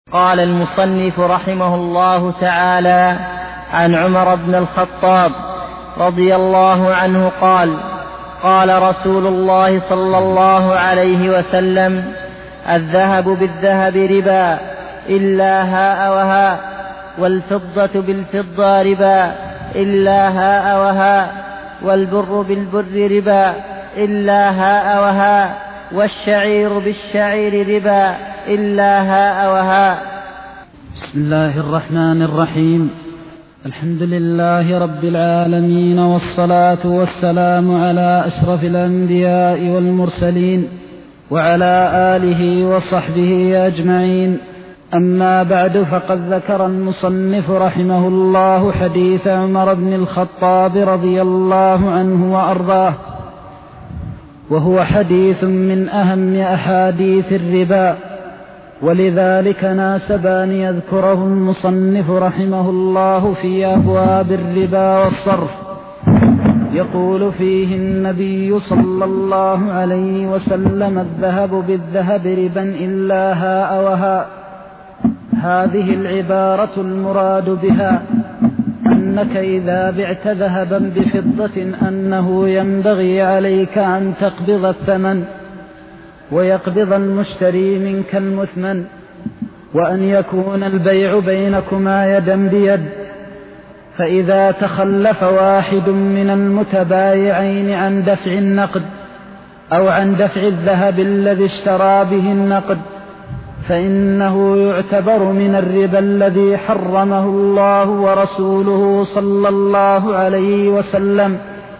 قال المصنف رحمه الله تعالى: عن عمر بن الخطاب رضي الله عنه قال: قال رسول الله صلى الله عليه وسلم: الذهب بالذهب ربا إلا هاء وهاء، والفضة بالفضة ربا إلا هاء وهاء، والبر بالبر ربا إلا هاء وهاء، والشعير بالشعير ربا إلا هاء وهاء. بسم الله الرحمن الرحيم. الحمد لله رب العالمين، والصلاة والسلام على أشرف الأنبياء والمرسلين وعلى آله وصحبه أجمعين. أما بعد، فقد ذكر المصنف رحمه الله حديث عمر بن الخطاب رضي الله عنه وأرضاه، وهو حديث من أهم أحاديث الربا، ولذلك ناسب أن يذكره المصنف رحمه الله في أبواب الربا والصرف. يقول فيه النبي صلى الله عليه وسلم: الذهب بالذهب ربا إلا هاء وهاء. هذه العبارة المراد بها أنك إذا بعت ذهبا بفضة أنه ينبغي عليك أن تقبض الثمن ويقبض المشتري منك المثمن، وأن يكون البيع بينكما يدا بيد. فإذا تخلف واحد من المتبايعين عن دفع النقد أو عن دفع الذهب الذي اشترى به النقد، فإنه يعتبر من الربا الذي حرمه الله ورسوله صلى الله عليه وسلم.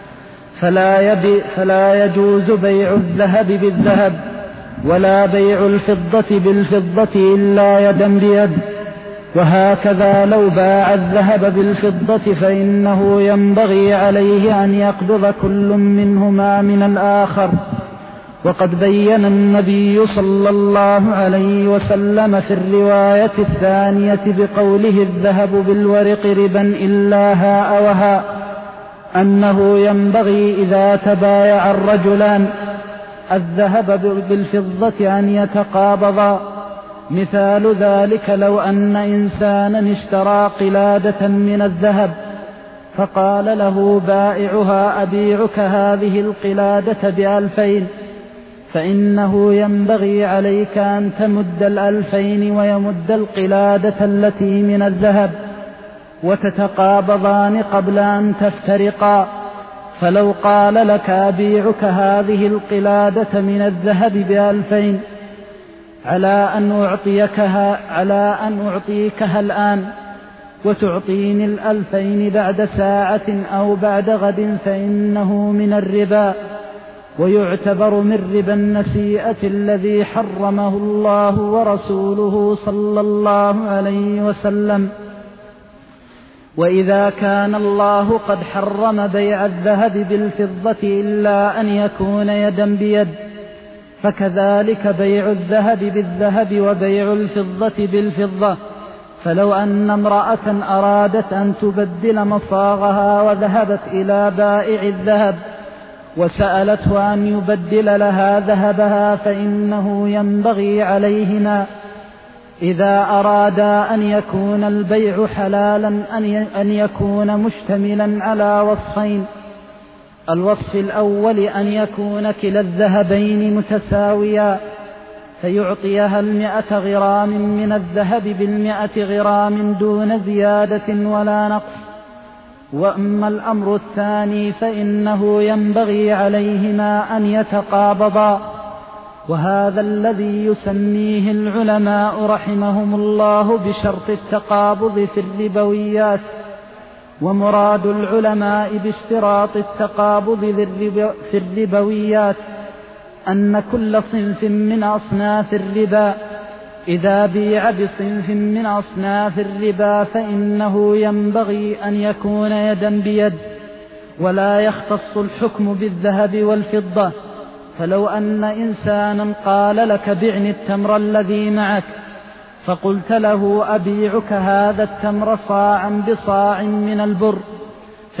فلا يجوز بيع الذهب بالذهب ولا بيع الفضة بالفضة إلا يدا بيد. وهكذا لو باع الذهب بالفضة فإنه ينبغي عليه أن يقبض كل منهما من الآخر. وقد بين النبي صلى الله عليه وسلم في الرواية الثانية بقوله: الذهب بالورق ربا إلا هاء وهاء، أنه ينبغي إذا تبايع الرجلان الذهب بالفضة أن يتقابضا. مثال ذلك: لو أن إنسانا اشترى قلادة من الذهب فقال له بائعها: أبيعك هذه القلادة ب2,000، فإنه ينبغي عليك أن تمد 2,000 ويمد القلادة التي من الذهب، وتتقابضان قبل أن تفترقا. فلو قال لك: أبيعك هذه القلادة من الذهب ب2,000 على أن أعطيكها الآن وتعطيني 2,000 بعد ساعة أو بعد غد، فإنه من الربا، ويعتبر من ربا النسيئة الذي حرمه الله ورسوله صلى الله عليه وسلم. وإذا كان الله قد حرم بيع الذهب بالفضة إلا أن يكون يدا بيد، فكذلك بيع الذهب بالذهب وبيع الفضة بالفضة. فلو أن امرأة أرادت أن تبدل مصاغها وذهبت إلى بائع الذهب وسألته أن يبدل لها ذهبها، فإنه ينبغي عليهما إذا أرادا أن يكون البيع حلالا أن يكون مشتملا على وصفين: الوصف الأول أن يكون كلا الذهبين متساويا، فيعطيها 100 غرام من الذهب ب100 غرام دون زيادة ولا نقص. وأما الأمر الثاني فإنه ينبغي عليهما أن يتقابضا، وهذا الذي يسميه العلماء رحمهم الله بشرط التقابض في الربويات. ومراد العلماء باشتراط التقابض في الربويات أن كل صنف من أصناف الربا إذا بيع بصنف من أصناف الربا فإنه ينبغي أن يكون يدا بيد، ولا يختص الحكم بالذهب والفضة. فلو أن إنسانا قال لك: بعني التمر الذي معك، فقلت له: أبيعك هذا التمر صاعا بصاع من البر،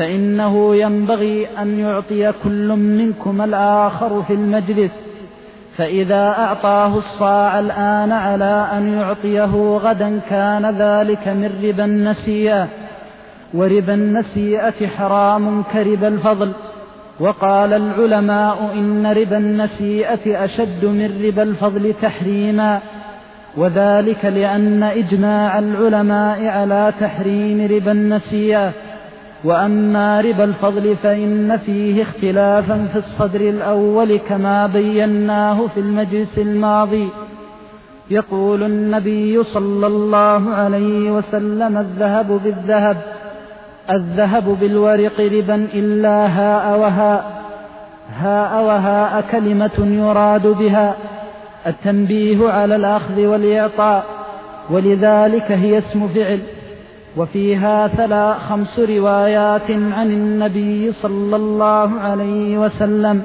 فإنه ينبغي أن يعطي كل منكم الآخر في المجلس، فإذا أعطاه الصاع الآن على أن يعطيه غدا كان ذلك من ربا النسيئة، وربا النسيئة حرام كربا الفضل. وقال العلماء إن ربا النسيئة أشد من ربا الفضل تحريما، وذلك لأن إجماع العلماء على تحريم ربا النسيئة. وأما ربا الفضل فإن فيه اختلافا في الصدر الأول كما بيناه في المجلس الماضي. يقول النبي صلى الله عليه وسلم: الذهب بالذهب، الذهب بالورق ربا إلا هاء وهاء. هاء وهاء كلمة يراد بها التنبيه على الأخذ والإعطاء، ولذلك هي اسم فعل. وفيها 5 روايات عن النبي صلى الله عليه وسلم: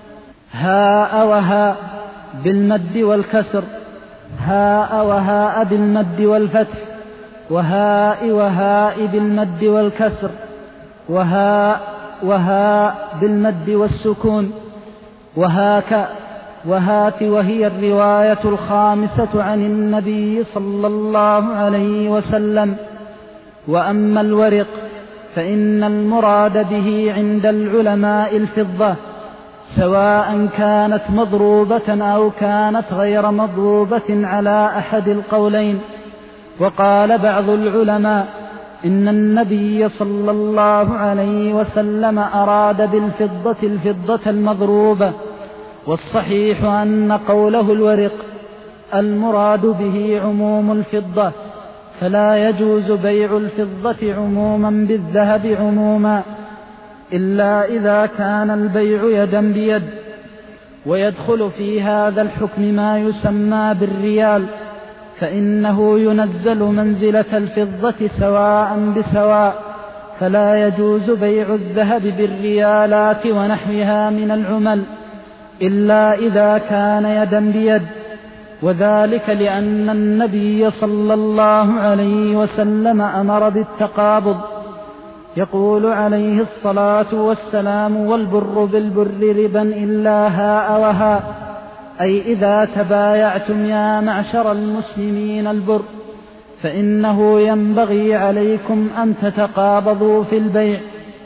هاء وهاء بالمد والكسر، هاء وهاء بالمد والفتح، وهاء وهاء بالمد والكسر، وهاء وهاء بالمد والسكون، وهاك وهات. وهي الرواية 5 عن النبي صلى الله عليه وسلم. وأما الورق فإن المراد به عند العلماء الفضة، سواء كانت مضروبة أو كانت غير مضروبة على أحد القولين. وقال بعض العلماء إن النبي صلى الله عليه وسلم أراد بالفضة الفضة المضروبة، والصحيح أن قوله الورق المراد به عموم الفضة، فلا يجوز بيع الفضة عموما بالذهب عموما، إلا إذا كان البيع يدا بيد. ويدخل في هذا الحكم ما يسمى بالريال، فإنه ينزل منزلة الفضة سواء بسواء، فلا يجوز بيع الذهب بالريالات ونحوها من العمل إلا إذا كان يدا بيد، وذلك لأن النبي صلى الله عليه وسلم أمر بالتقابض. يقول عليه الصلاة والسلام: والبر بالبر ربا إلا هاء وهاء، أي إذا تبايعتم يا معشر المسلمين البر فإنه ينبغي عليكم أن تتقابضوا في البيع.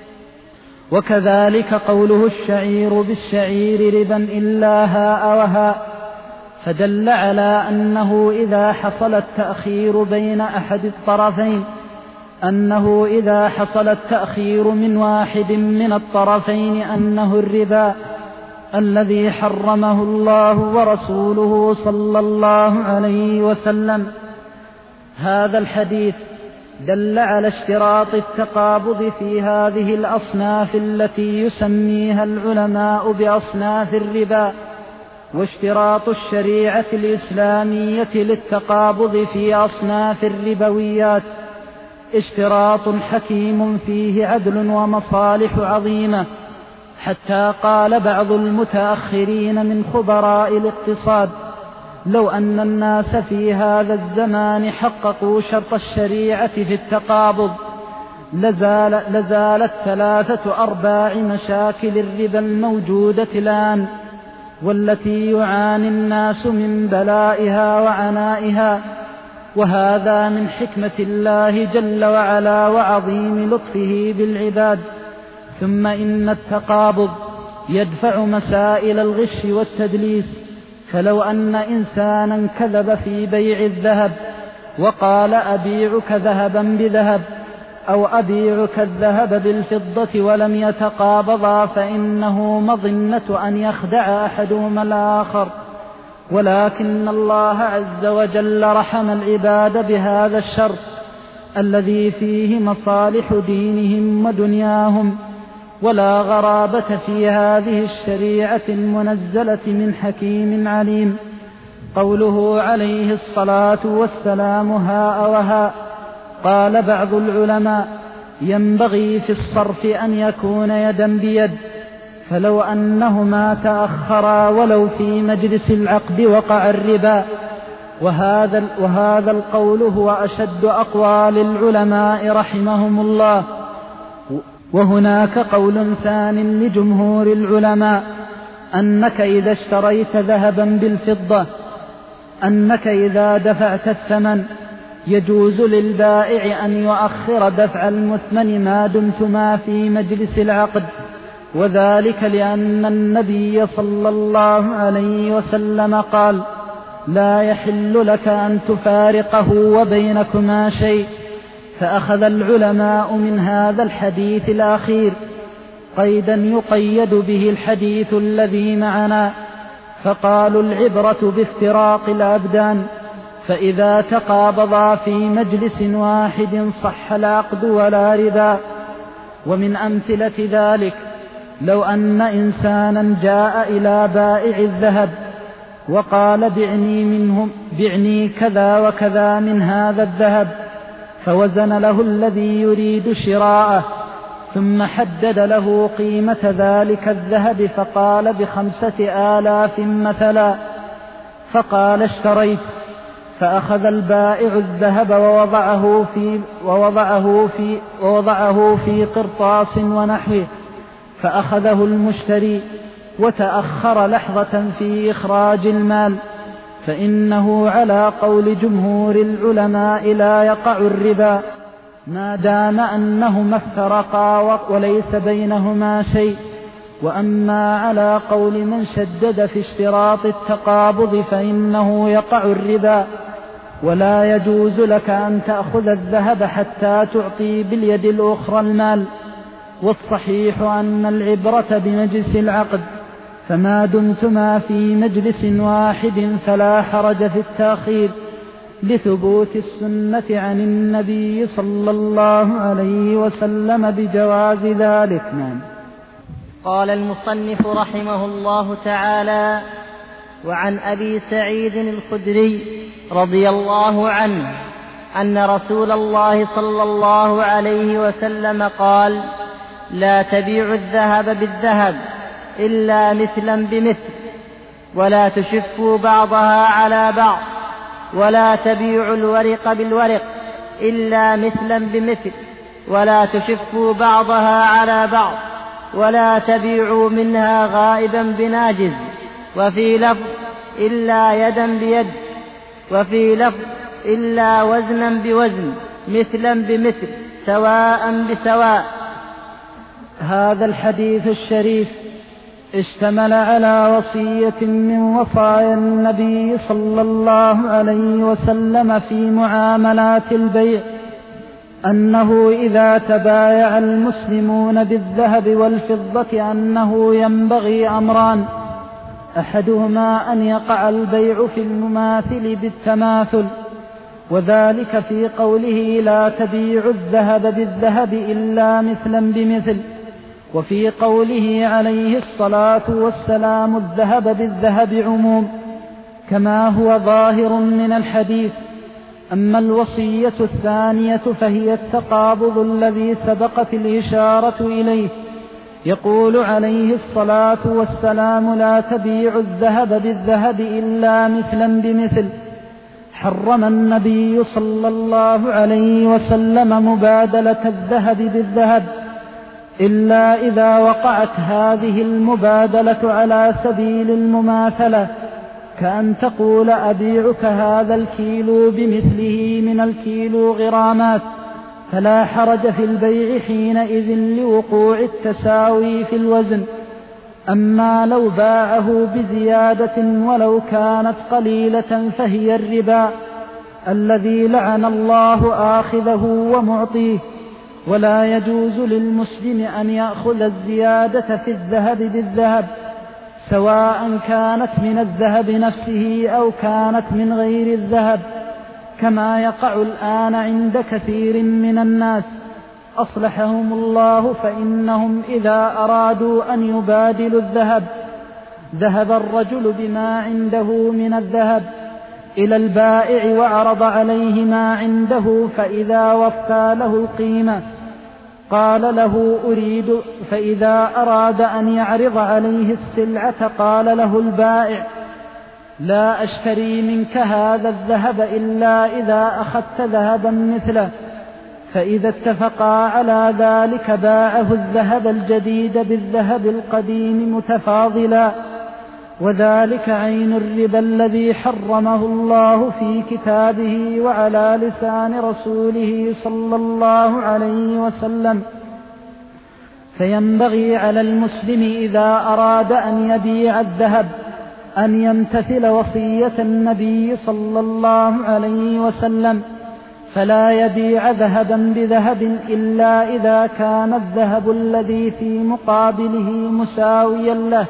وكذلك قوله الشعير بالشعير ربا إلا هاء وهاء، فدل على أنه إذا حصل التأخير بين أحد الطرفين، أنه إذا حصل التأخير من واحد من الطرفين أنه الربا الذي حرمه الله ورسوله صلى الله عليه وسلم. هذا الحديث دل على اشتراط التقابض في هذه الأصناف التي يسميها العلماء بأصناف الربا، واشتراط الشريعة الإسلامية للتقابض في أصناف الربويات اشتراط حكيم فيه عدل ومصالح عظيمة، حتى قال بعض المتأخرين من خبراء الاقتصاد: لو أن الناس في هذا الزمان حققوا شرط الشريعة في التقابض لزالت 3/4 مشاكل الربا الموجودة الآن، والتي يعاني الناس من بلائها وعنائها. وهذا من حكمة الله جل وعلا وعظيم لطفه بالعباد. ثم إن التقابض يدفع مسائل الغش والتدليس، فلو أن إنسانا كذب في بيع الذهب وقال: أبيعك ذهبا بذهب، أو أبيعك الذهب بالفضة، ولم يتقابضا، فإنه مظنة أن يخدع أحدهما الآخر. ولكن الله عز وجل رحم العباد بهذا الشرط الذي فيه مصالح دينهم ودنياهم، ولا غرابة في هذه الشريعة المنزلة من حكيم عليم. قوله عليه الصلاة والسلام: هاء وهاء، قال بعض العلماء: ينبغي في الصرف أن يكون يدا بيد، فلو أنهما تأخرا ولو في مجلس العقد وقع الربا. وهذا القول هو أشد أقوال العلماء رحمهم الله. وهناك قول ثاني لجمهور العلماء أنك إذا اشتريت ذهبا بالفضة أنك إذا دفعت الثمن يجوز للبائع أن يؤخر دفع المثمن ما دمتما في مجلس العقد، وذلك لأن النبي صلى الله عليه وسلم قال: لا يحل لك أن تفارقه وبينكما شيء. فأخذ العلماء من هذا الحديث الأخير قيدا يقيد به الحديث الذي معنا، فقالوا: العبرة بافتراق الأبدان، فإذا تقابضا في مجلس واحد صح العقد ولا ربا. ومن أمثلة ذلك لو أن إنسانا جاء إلى بائع الذهب وقال: بعني كذا وكذا من هذا الذهب، فوزن له الذي يريد شراءه، ثم حدد له قيمة ذلك الذهب فقال: ب5,000 مثلا، فقال: اشتريت. فأخذ البائع الذهب ووضعه في قرطاس ونحوه، فأخذه المشتري وتأخر لحظة في إخراج المال، فإنه على قول جمهور العلماء لا يقع الربا ما دام أنهما افترقا وليس بينهما شيء. وأما على قول من شدد في اشتراط التقابض فإنه يقع الربا، ولا يجوز لك أن تأخذ الذهب حتى تعطي باليد الأخرى المال. والصحيح أن العبرة بمجلس العقد، فما دمتما في مجلس واحد فلا حرج في التأخير، لثبوت السنة عن النبي صلى الله عليه وسلم بجواز ذلك. نعم. قال المصنف رحمه الله تعالى: وعن أبي سعيد الخدري رضي الله عنه أن رسول الله صلى الله عليه وسلم قال: لا تبيعوا الذهب بالذهب إلا مثلا بمثل، ولا تشفوا بعضها على بعض، ولا تبيعوا الورق بالورق إلا مثلا بمثل، ولا تشفوا بعضها على بعض، ولا تبيعوا منها غائبا بناجز، وفي لفظ إلا يدا بيد، وفي لفظ إلا وزنا بوزن، مثلا بمثل، سواء بسواء. هذا الحديث الشريف اشتمل على وصية من وصايا النبي صلى الله عليه وسلم في معاملات البيع، أنه إذا تبايع المسلمون بالذهب والفضة أنه ينبغي أمران: أحدهما أن يقع البيع في المماثل بالتماثل، وذلك في قوله: لا تبيع الذهب بالذهب إلا مثلا بمثل، وفي قوله عليه الصلاة والسلام: الذهب بالذهب عموم، كما هو ظاهر من الحديث. أما الوصية الثانية فهي التقابض الذي سبقت الإشارة إليه، يقول عليه الصلاة والسلام: لا تبيع الذهب بالذهب إلا مثلا بمثل. حرم النبي صلى الله عليه وسلم مبادلة الذهب بالذهب إلا إذا وقعت هذه المبادلة على سبيل المماثلة، كأن تقول: أبيعك هذا الكيلو بمثله من الكيلو غرامات، فلا حرج في البيع حينئذ لوقوع التساوي في الوزن. أما لو باعه بزيادة ولو كانت قليلة فهي الربا الذي لعن الله آخذه ومعطيه، ولا يجوز للمسلم أن يأخذ الزيادة في الذهب بالذهب، سواء كانت من الذهب نفسه أو كانت من غير الذهب، كما يقع الآن عند كثير من الناس أصلحهم الله، فإنهم إذا أرادوا أن يبادلوا الذهب ذهب الرجل بما عنده من الذهب إلى البائع وعرض عليه ما عنده، فإذا وفى له القيمة قال له: أريد. فإذا أراد أن يعرض عليه السلعة قال له البائع: لا أشتري منك هذا الذهب إلا إذا أخذت ذهبا مثله. فإذا اتفقا على ذلك باعه الذهب الجديد بالذهب القديم متفاضلا، وذلك عين الربا الذي حرمه الله في كتابه وعلى لسان رسوله صلى الله عليه وسلم. فينبغي على المسلم إذا أراد أن يبيع الذهب أن يمتثل وصية النبي صلى الله عليه وسلم، فلا يبيع ذهبا بذهب إلا إذا كان الذهب الذي في مقابله مساويا له.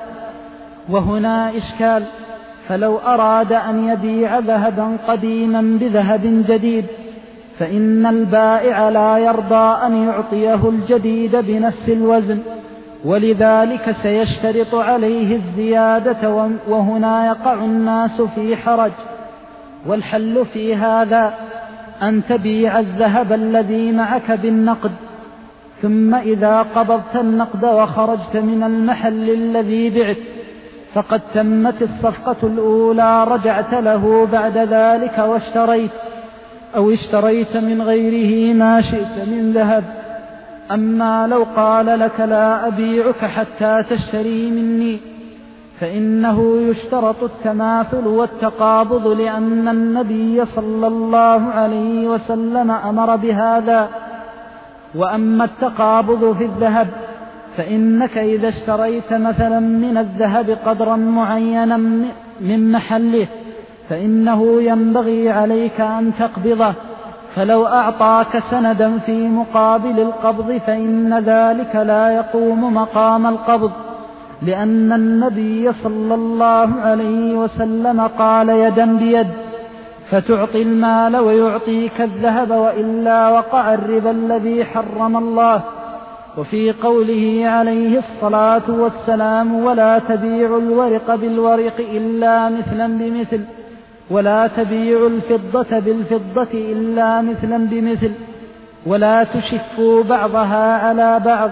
وهنا إشكال، فلو أراد أن يبيع ذهبا قديما بذهب جديد فإن البائع لا يرضى أن يعطيه الجديد بنفس الوزن، ولذلك سيشترط عليه الزيادة، وهنا يقع الناس في حرج. والحل في هذا أن تبيع الذهب الذي معك بالنقد، ثم إذا قبضت النقد وخرجت من المحل الذي بعت فقد تمت الصفقة الأولى، رجعت له بعد ذلك واشتريت، أو اشتريت من غيره ما شئت من ذهب. أما لو قال لك لا أبيعك حتى تشتري مني فإنه يشترط التماثل والتقابض، لأن النبي صلى الله عليه وسلم أمر بهذا. وأما التقابض في الذهب فإنك إذا اشتريت مثلا من الذهب قدرا معينا من محله فإنه ينبغي عليك أن تقبضه، فلو أعطاك سندا في مقابل القبض فإن ذلك لا يقوم مقام القبض، لأن النبي صلى الله عليه وسلم قال يدا بيد، فتعطي المال ويعطيك الذهب، وإلا وقع الربا الذي حرم الله. وفي قوله عليه الصلاة والسلام ولا تبيعوا الورق بالورق إلا مثلا بمثل، ولا تبيعوا الفضة بالفضة إلا مثلا بمثل، ولا تشفوا بعضها على بعض.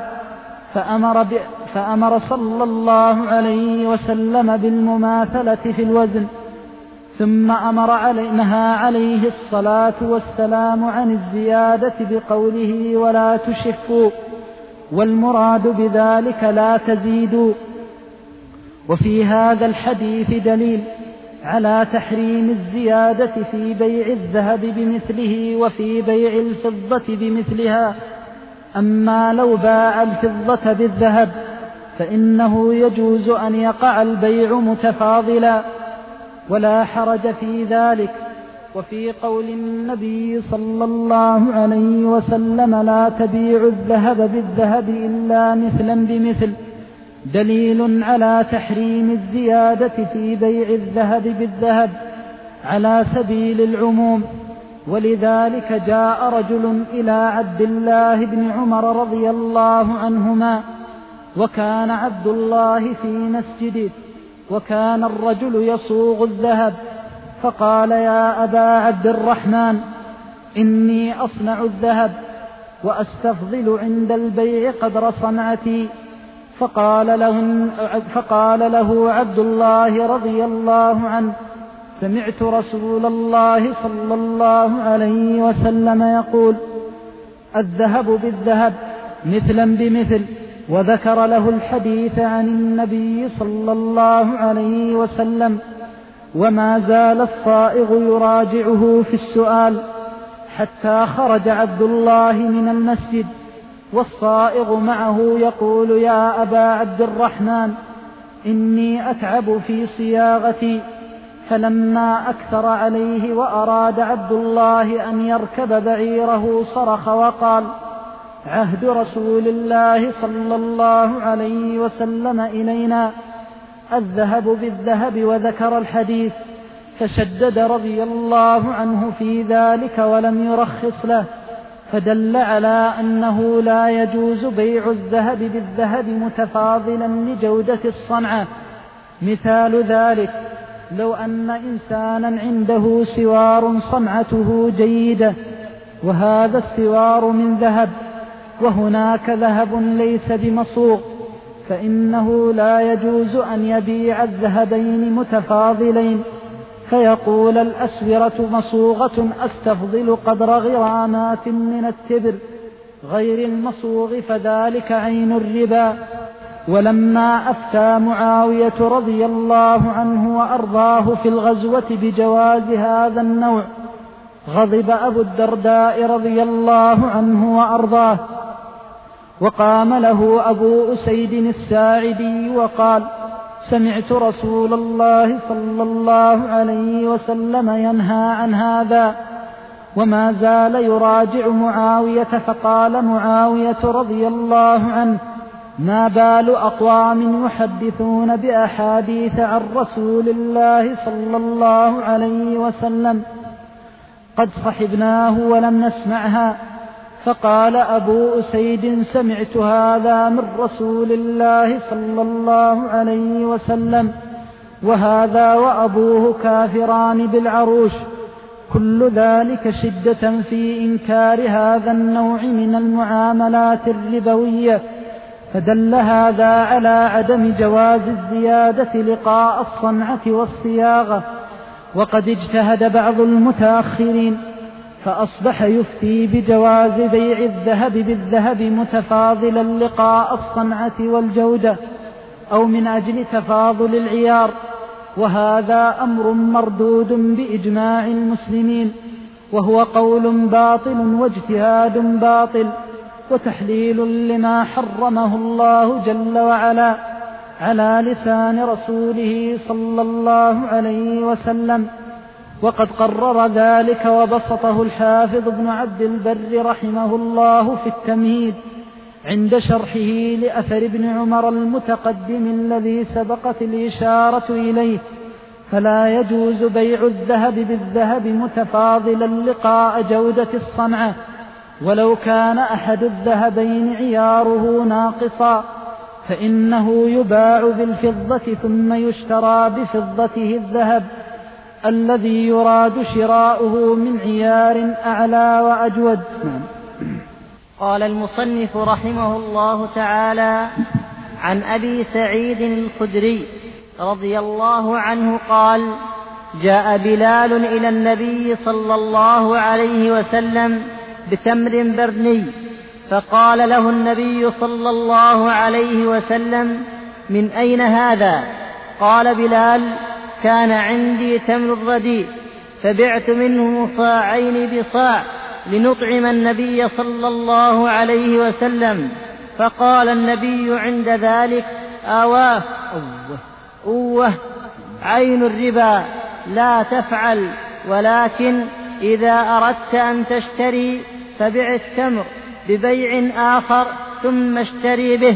فأمر صلى الله عليه وسلم بالمماثلة في الوزن، ثم نهى عليه الصلاة والسلام عن الزيادة بقوله ولا تشفوا، والمراد بذلك لا تزيدوا. وفي هذا الحديث دليل على تحريم الزيادة في بيع الذهب بمثله وفي بيع الفضة بمثلها. أما لو باع الفضة بالذهب فإنه يجوز أن يقع البيع متفاضلا ولا حرج في ذلك. وفي قول النبي صلى الله عليه وسلم لا تبيع الذهب بالذهب إلا مثلا بمثل دليل على تحريم الزيادة في بيع الذهب بالذهب على سبيل العموم. ولذلك جاء رجل إلى عبد الله بن عمر رضي الله عنهما، وكان عبد الله في مسجده، وكان الرجل يصوغ الذهب، فقال يا أبا عبد الرحمن إني أصنع الذهب وأستفضل عند البيع قدر صنعتي. فقال له عبد الله رضي الله عنه سمعت رسول الله صلى الله عليه وسلم يقول الذهب بالذهب مثلا بمثل، وذكر له الحديث عن النبي صلى الله عليه وسلم. وما زال الصائغ يراجعه في السؤال حتى خرج عبد الله من المسجد، والصائغ معه يقول يا أبا عبد الرحمن إني أتعب في صياغتي. فلما أكثر عليه وأراد عبد الله أن يركب بعيره صرخ وقال عهد رسول الله صلى الله عليه وسلم إلينا الذهب بالذهب، وذكر الحديث، فشدد رضي الله عنه في ذلك ولم يرخص له، فدل على أنه لا يجوز بيع الذهب بالذهب متفاضلا لجودة الصنعة. مثال ذلك لو أن إنسانا عنده سوار صنعته جيدة، وهذا السوار من ذهب، وهناك ذهب ليس بمصوغ، فإنه لا يجوز أن يبيع الذهبين متفاضلين، فيقول الأسورة مصوغة أستفضل قدر غرامات من التبر غير المصوغ، فذلك عين الربا. ولما أفتى معاوية رضي الله عنه وأرضاه في الغزوة بجواز هذا النوع غضب أبو الدرداء رضي الله عنه وأرضاه، وقام له أبو أسيد الساعدي وقال: سمعت رسول الله صلى الله عليه وسلم ينهى عن هذا، وما زال يراجع معاوية. فقال معاوية رضي الله عنه: ما بال أقوام يحدثون بأحاديث عن رسول الله صلى الله عليه وسلم قد صحبناه ولم نسمعها. فقال أبو أسيد: سمعت هذا من رسول الله صلى الله عليه وسلم، وهذا وأبوه كافران بالعروش. كل ذلك شدة في إنكار هذا النوع من المعاملات الربوية، فدل هذا على عدم جواز الزيادة لقاء الصنعة والصياغة. وقد اجتهد بعض المتأخرين فأصبح يفتي بجواز بيع الذهب بالذهب متفاضلا لقاء الصنعة والجودة أو من أجل تفاضل العيار، وهذا أمر مردود بإجماع المسلمين، وهو قول باطل واجتهاد باطل وتحليل لما حرمه الله جل وعلا على لسان رسوله صلى الله عليه وسلم. وقد قرر ذلك وبسطه الحافظ ابن عبد البر رحمه الله في التمهيد عند شرحه لأثر ابن عمر المتقدم الذي سبقت الإشارة إليه. فلا يجوز بيع الذهب بالذهب متفاضلا لقاء جودة الصنعة، ولو كان أحد الذهبين عياره ناقصا، فإنه يباع بالفضة ثم يشترى بفضته الذهب الذي يراد شراؤه من عيار أعلى وأجود. قال المصنف رحمه الله تعالى: عن أبي سعيد الخدري رضي الله عنه قال: جاء بلال إلى النبي صلى الله عليه وسلم بتمر برني، فقال له النبي صلى الله عليه وسلم: من أين هذا؟ قال بلال: كان عندي تمر رديء فبعت منه صاعين بصاع لنطعم النبي صلى الله عليه وسلم. فقال النبي عند ذلك: آواه أوه عين الربا، لا تفعل، ولكن إذا أردت أن تشتري فبع التمر ببيع آخر ثم اشتري به.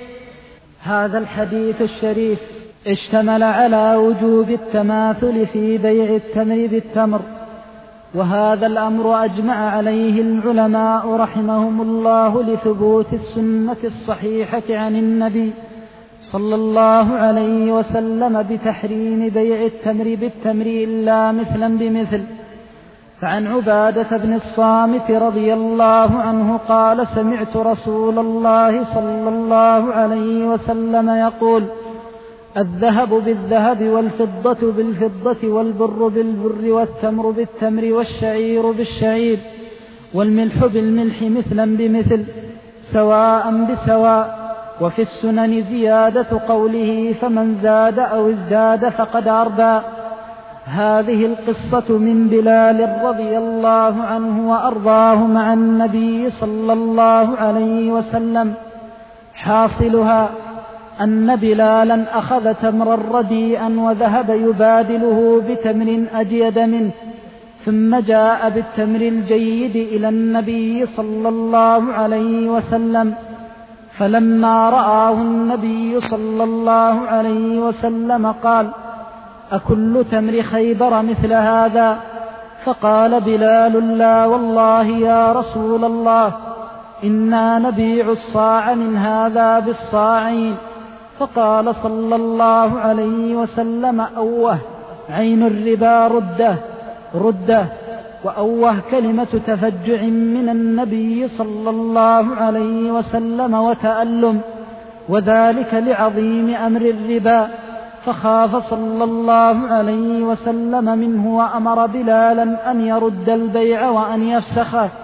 هذا الحديث الشريف اشتمل على وجوب التماثل في بيع التمر بالتمر، وهذا الأمر أجمع عليه العلماء رحمهم الله لثبوت السنة الصحيحة عن النبي صلى الله عليه وسلم بتحريم بيع التمر بالتمر إلا مثلا بمثل. فعن عبادة بن الصامت رضي الله عنه قال: سمعت رسول الله صلى الله عليه وسلم يقول: الذهب بالذهب والفضة بالفضة والبر بالبر والتمر بالتمر والشعير بالشعير والملح بالملح مثلا بمثل سواء بسواء. وفي السنن زيادة قوله: فمن زاد أو ازداد فقد أردى. هذه القصة من بلال رضي الله عنه وأرضاه مع النبي صلى الله عليه وسلم. حاصلها أن بلالا أخذ تمرا رديئا وذهب يبادله بتمر أجيد منه، ثم جاء بالتمر الجيد إلى النبي صلى الله عليه وسلم، فلما رآه النبي صلى الله عليه وسلم قال: أكل تمر خيبر مثل هذا؟ فقال بلال: لا والله يا رسول الله، إنا نبيع الصاع من هذا بالصاعين. فقال صلى الله عليه وسلم: أوه عين الربا رده. وأوه كلمة تفجع من النبي صلى الله عليه وسلم وتألم، وذلك لعظيم أمر الربا، فخاف صلى الله عليه وسلم منه وأمر بلالا أن يرد البيع وأن يفسخه،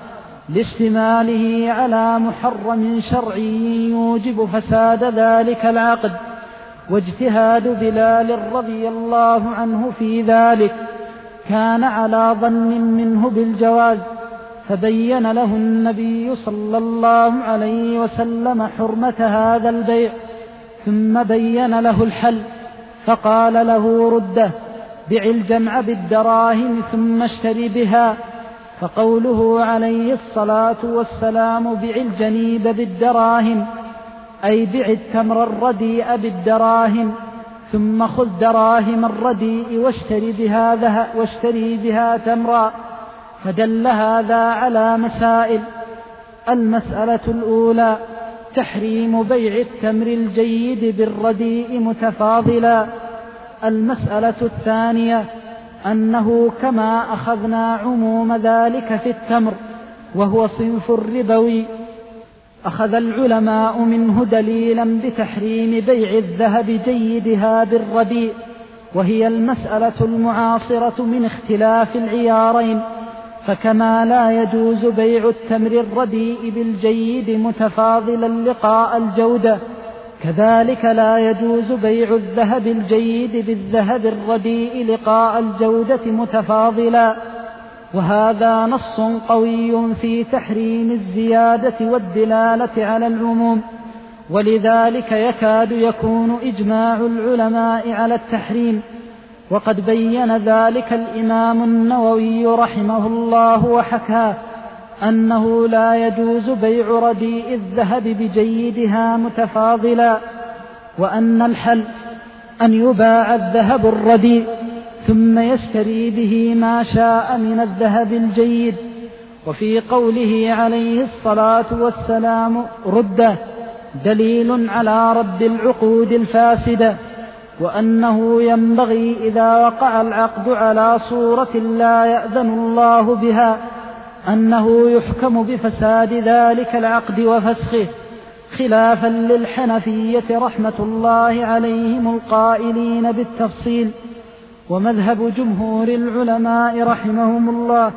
لاشتماله على محرم شرعي يوجب فساد ذلك العقد، واجتهاد بلال رضي الله عنه في ذلك كان على ظن منه بالجواز، فبين له النبي صلى الله عليه وسلم حرمة هذا البيع، ثم بين له الحل فقال له رده، بع الجمع بالدراهم ثم اشتري بها. فقوله عليه الصلاة والسلام بع الجنيب بالدراهم أي بع التمر الرديء بالدراهم، ثم خذ دراهم الرديء واشتري بها تمرا. فدل هذا على مسائل: المسألة الأولى تحريم بيع التمر الجيد بالرديء متفاضلا. المسألة الثانية أنه كما أخذنا عموم ذلك في التمر وهو صنف ربوي، أخذ العلماء منه دليلا بتحريم بيع الذهب جيدها بالرديء، وهي المسألة المعاصرة من اختلاف العيارين، فكما لا يجوز بيع التمر الرديء بالجيد متفاضلا لقاء الجودة، كذلك لا يجوز بيع الذهب الجيد بالذهب الرديء لقاء الجودة متفاضلا. وهذا نص قوي في تحريم الزيادة والدلالة على العموم، ولذلك يكاد يكون إجماع العلماء على التحريم. وقد بين ذلك الإمام النووي رحمه الله وحكاه أنه لا يجوز بيع رديء الذهب بجيدها متفاضلا، وأن الحل أن يباع الذهب الرديء ثم يشتري به ما شاء من الذهب الجيد. وفي قوله عليه الصلاة والسلام رده دليل على رد العقود الفاسدة، وأنه ينبغي إذا وقع العقد على صورة لا يأذن الله بها أنه يحكم بفساد ذلك العقد وفسخه، خلافا للحنفية رحمة الله عليهم القائلين بالتفصيل. ومذهب جمهور العلماء رحمهم الله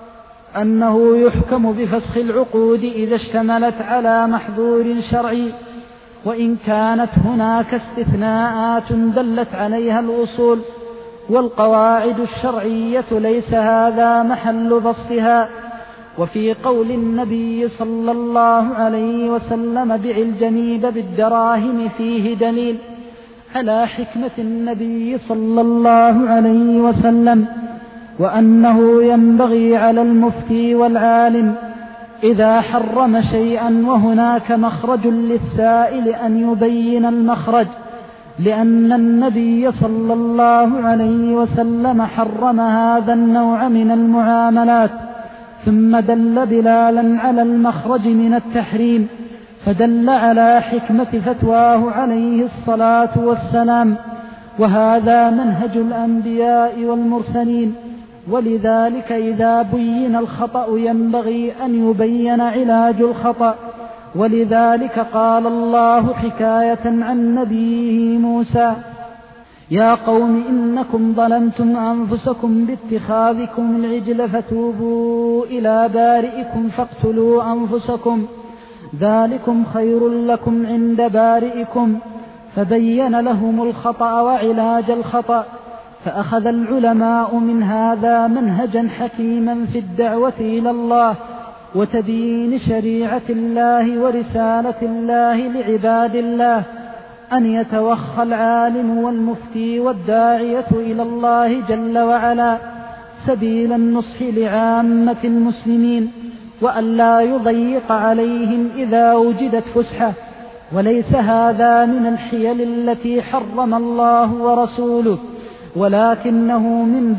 أنه يحكم بفسخ العقود إذا اشتملت على محظور شرعي، وإن كانت هناك استثناءات دلت عليها الأصول والقواعد الشرعية ليس هذا محل بسطها. وفي قول النبي صلى الله عليه وسلم بع الجنيب بالدراهم فيه دليل على حكمة النبي صلى الله عليه وسلم، وأنه ينبغي على المفتي والعالم إذا حرم شيئا وهناك مخرج للسائل أن يبين المخرج، لأن النبي صلى الله عليه وسلم حرم هذا النوع من المعاملات، ثم دل دلالا على المخرج من التحريم، فدل على حكمة فتواه عليه الصلاة والسلام. وهذا منهج الأنبياء والمرسلين، ولذلك إذا بين الخطأ ينبغي أن يبين علاج الخطأ. ولذلك قال الله حكاية عن نبيه موسى: يا قوم إنكم ظلمتم أنفسكم باتخاذكم العجل فتوبوا إلى بارئكم فاقتلوا أنفسكم ذلكم خير لكم عند بارئكم، فبين لهم الخطأ وعلاج الخطأ. فأخذ العلماء من هذا منهجا حكيما في الدعوة إلى الله وتبيين شريعة الله ورسالة الله لعباد الله، أن يتوخى العالم والمفتي والداعية إلى الله جل وعلا سبيل النصح لعامة المسلمين، وأن لا يضيق عليهم إذا وجدت فسحة. وليس هذا من الحيل التي حرم الله ورسوله، ولكنه من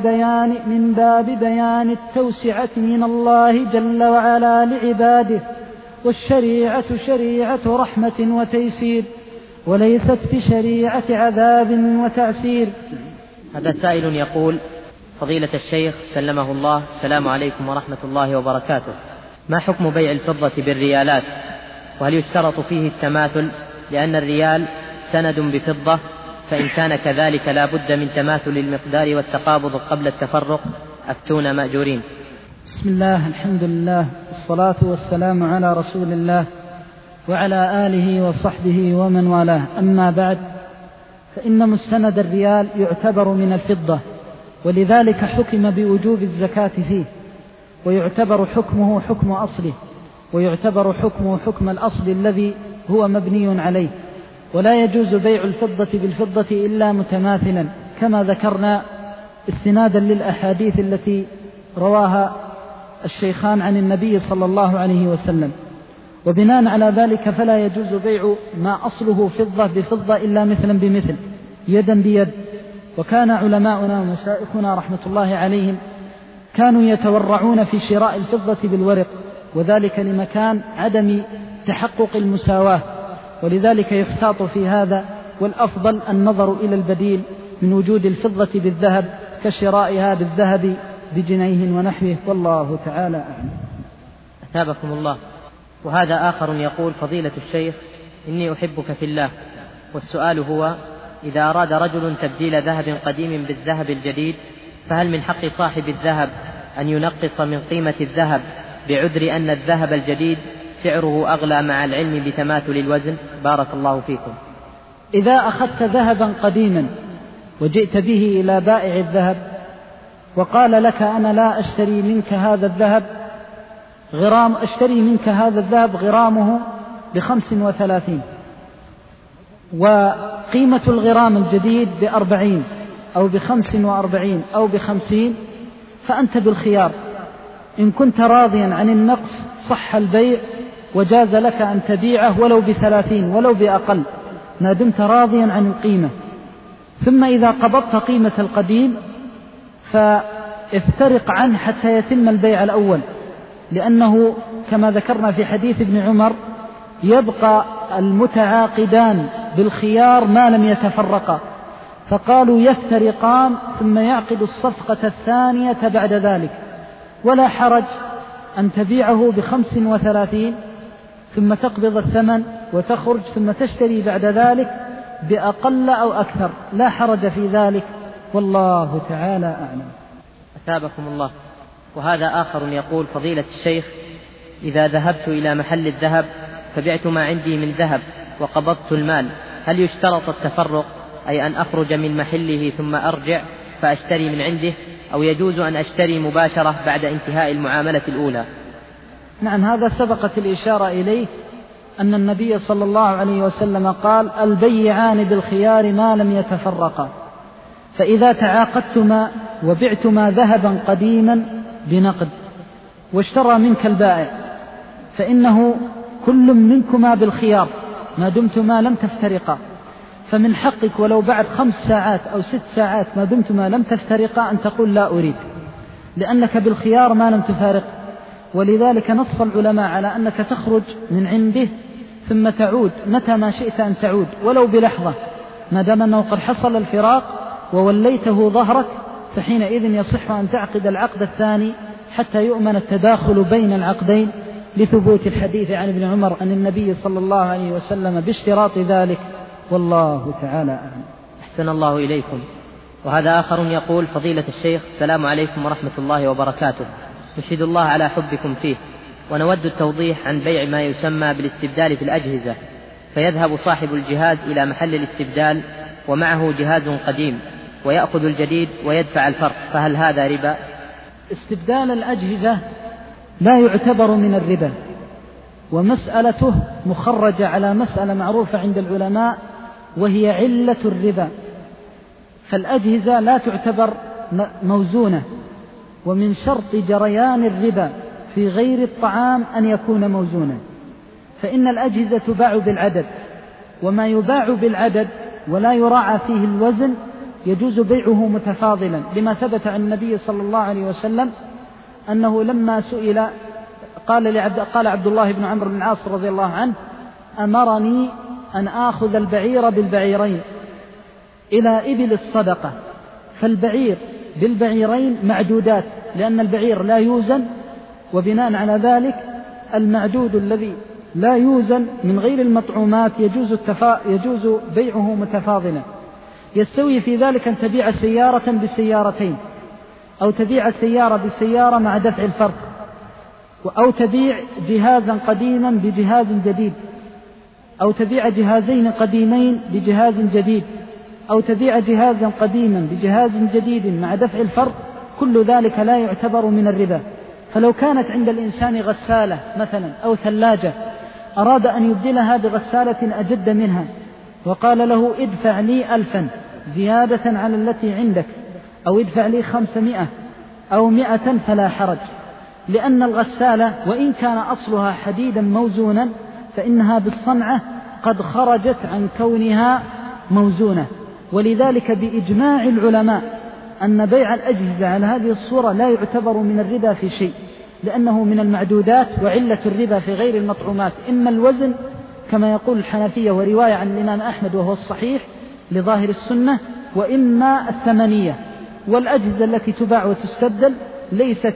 باب بيان التوسعة من الله جل وعلا لعباده. والشريعة شريعة رحمة وتيسير، وليست بشريعة عذاب وتعسير. هذا سائل يقول: فضيلة الشيخ سلمه الله، السلام عليكم ورحمة الله وبركاته، ما حكم بيع الفضة بالريالات؟ وهل يشترط فيه التماثل لأن الريال سند بفضة؟ فإن كان كذلك لا بد من تماثل المقدار والتقابض قبل التفرق، أفتونا مأجورين. بسم الله، الحمد لله، والصلاة والسلام على رسول الله وعلى آله وصحبه ومن والاه. أما بعد، فإن مستند الريال يعتبر من الفضة، ولذلك حكم بوجوب الزكاة فيه، ويعتبر حكمه حكم أصله، ويعتبر حكمه حكم الأصل الذي هو مبني عليه، ولا يجوز بيع الفضة بالفضة إلا متماثلا، كما ذكرنا استنادا للأحاديث التي رواها الشيخان عن النبي صلى الله عليه وسلم. وبناء على ذلك فلا يجوز بيع ما أصله فضة بفضة إلا مثلا بمثل، يدا بيد. وكان علماؤنا ومشايخنا رحمة الله عليهم كانوا يتورعون في شراء الفضة بالورق، وذلك لمكان عدم تحقق المساواة، ولذلك يحتاط في هذا، والأفضل النظر إلى البديل من وجود الفضة بالذهب كشرائها بالذهب بجنيه ونحوه، والله تعالى أعلم. أثابكم الله. وهذا آخر يقول: فضيلة الشيخ، إني أحبك في الله، والسؤال هو: إذا أراد رجل تبديل ذهب قديم بالذهب الجديد، فهل من حق صاحب الذهب أن ينقص من قيمة الذهب بعذر أن الذهب الجديد سعره أغلى مع العلم بتماثل الوزن؟ بارك الله فيكم. إذا أخذت ذهبا قديما وجئت به إلى بائع الذهب وقال لك: أنا لا أشتري منك هذا الذهب أشتري منك هذا الذهب غرامه ب35، وقيمة الغرام الجديد ب40 أو ب45 أو ب50، فأنت بالخيار. إن كنت راضيا عن النقص صح البيع وجاز لك أن تبيعه ولو ب30 ولو بأقل، ما دمت راضيا عن القيمة. ثم إذا قبضت قيمة القديم فافترق عنه حتى يتم البيع الأول، لأنه كما ذكرنا في حديث ابن عمر: يبقى المتعاقدان بالخيار ما لم يتفرقا، فقالوا يفترقان ثم يعقد الصفقة الثانية بعد ذلك. ولا حرج أن تبيعه ب35 ثم تقبض الثمن وتخرج ثم تشتري بعد ذلك بأقل أو أكثر، لا حرج في ذلك، والله تعالى أعلم. أثابكم الله. وهذا آخر يقول: فضيلة الشيخ، إذا ذهبت إلى محل الذهب فبعت ما عندي من ذهب وقبضت المال، هل يشترط التفرق، أي أن أخرج من محله ثم أرجع فأشتري من عنده، أو يجوز أن أشتري مباشرة بعد انتهاء المعاملة الأولى؟ نعم، هذا سبقت الإشارة إليه، أن النبي صلى الله عليه وسلم قال: البيعان بالخيار ما لم يتفرقا. فإذا تعاقدتما وبعتما ذهبا قديما بنقد واشترى منك البائع، فإنه كل منكما بالخيار ما دمتما لم تفترقا، فمن حقك ولو بعد 5 ساعات أو 6 ساعات ما دمتما لم تفترقا أن تقول: لا أريد، لأنك بالخيار ما لم تفارق. ولذلك نص العلماء على أنك تخرج من عنده ثم تعود متى ما شئت أن تعود ولو بلحظة، ما دام أنه قد حصل الفراق ووليته ظهرك، فحينئذ يصح أن تعقد العقد الثاني حتى يؤمن التداخل بين العقدين، لثبوت الحديث عن ابن عمر عن النبي صلى الله عليه وسلم باشتراط ذلك، والله تعالى أعلم. أحسن الله إليكم. وهذا آخر يقول: فضيلة الشيخ، السلام عليكم ورحمة الله وبركاته، نشهد الله على حبكم فيه، ونود التوضيح عن بيع ما يسمى بالاستبدال في الأجهزة، فيذهب صاحب الجهاز إلى محل الاستبدال ومعه جهاز قديم ويأخذ الجديد ويدفع الفرق، فهل هذا ربا؟ استبدال الأجهزة لا يعتبر من الربا، ومسألته مخرجة على مسألة معروفة عند العلماء وهي علة الربا. فالأجهزة لا تعتبر موزونة، ومن شرط جريان الربا في غير الطعام أن يكون موزونا، فإن الأجهزة تباع بالعدد، وما يباع بالعدد ولا يراعى فيه الوزن يجوز بيعه متفاضلا، لما ثبت عن النبي صلى الله عليه وسلم أنه لما سئل قال عبد الله بن عمرو بن العاص رضي الله عنه: أمرني أن آخذ البعير بالبعيرين إلى إبل الصدقة، فالبعير بالبعيرين معدودات، لأن البعير لا يوزن، وبناء على ذلك المعدود الذي لا يوزن من غير المطعومات يجوز بيعه متفاضلا. يستوي في ذلك أن تبيع سيارة بسيارتين، أو تبيع سيارة بسيارة مع دفع الفرق، أو تبيع جهازا قديما بجهاز جديد، أو تبيع جهازين قديمين بجهاز جديد، أو تبيع جهازا قديما بجهاز جديد مع دفع الفرق، كل ذلك لا يعتبر من الربا. فلو كانت عند الإنسان غسالة مثلا أو ثلاجة أراد أن يبدلها بغسالة أجد منها وقال له ادفع لي 1000 زيادة على التي عندك، أو ادفع لي 500 أو 100، فلا حرج، لأن الغسالة وإن كان أصلها حديدا موزونا فإنها بالصنعة قد خرجت عن كونها موزونة. ولذلك بإجماع العلماء أن بيع الأجهزة على هذه الصورة لا يعتبر من الربا في شيء، لأنه من المعدودات، وعلة الربا في غير المطعومات إما الوزن كما يقول الحنفية ورواية عن الإمام أحمد وهو الصحيح لظاهر السنة، وإما الثمنية. والأجهزة التي تباع وتستبدل ليست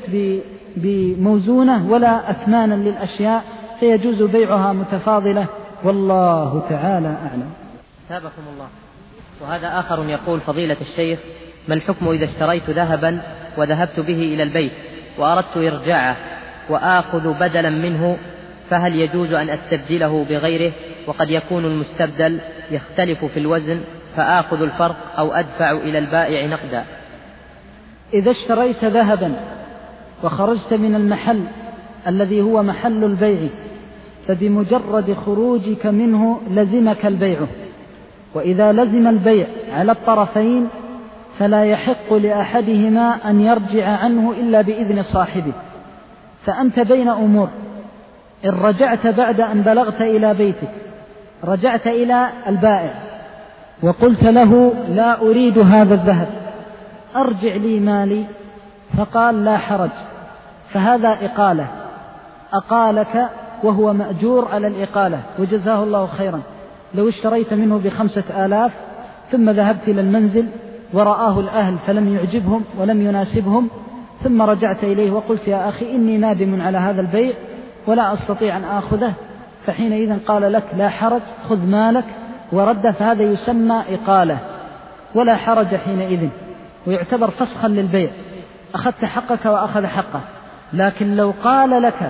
بموزونة ولا أثمانا للأشياء، فيجوز بيعها متفاضلة، والله تعالى أعلم. تابكم الله. وهذا آخر يقول: فضيلة الشيخ، ما الحكم إذا اشتريت ذهبا وذهبت به إلى البيت وأردت إرجاعه وآخذ بدلا منه، فهل يجوز أن أستبدله بغيره؟ وقد يكون المستبدل يختلف في الوزن فآخذ الفرق أو أدفع إلى البائع نقدا. إذا اشتريت ذهبا وخرجت من المحل الذي هو محل البيع، فبمجرد خروجك منه لزمك البيع، وإذا لزم البيع على الطرفين فلا يحق لأحدهما أن يرجع عنه إلا بإذن صاحبه. فأنت بين أمور: إن رجعت بعد أن بلغت إلى بيتك، رجعت إلى البائع وقلت له لا أريد هذا الذهب، أرجع لي مالي، فقال لا حرج، فهذا إقالة، أقالك وهو مأجور على الإقالة وجزاه الله خيرا. لو اشتريت منه ب5,000 ثم ذهبت إلى المنزل ورآه الأهل فلم يعجبهم ولم يناسبهم، ثم رجعت إليه وقلت يا أخي إني نادم على هذا البيع ولا أستطيع أن آخذه، فحينئذ قال لك لا حرج، خذ مالك ورد، فهذا يسمى إقالة ولا حرج حينئذ، ويعتبر فسخا للبيع، أخذت حقك وأخذ حقه. لكن لو قال لك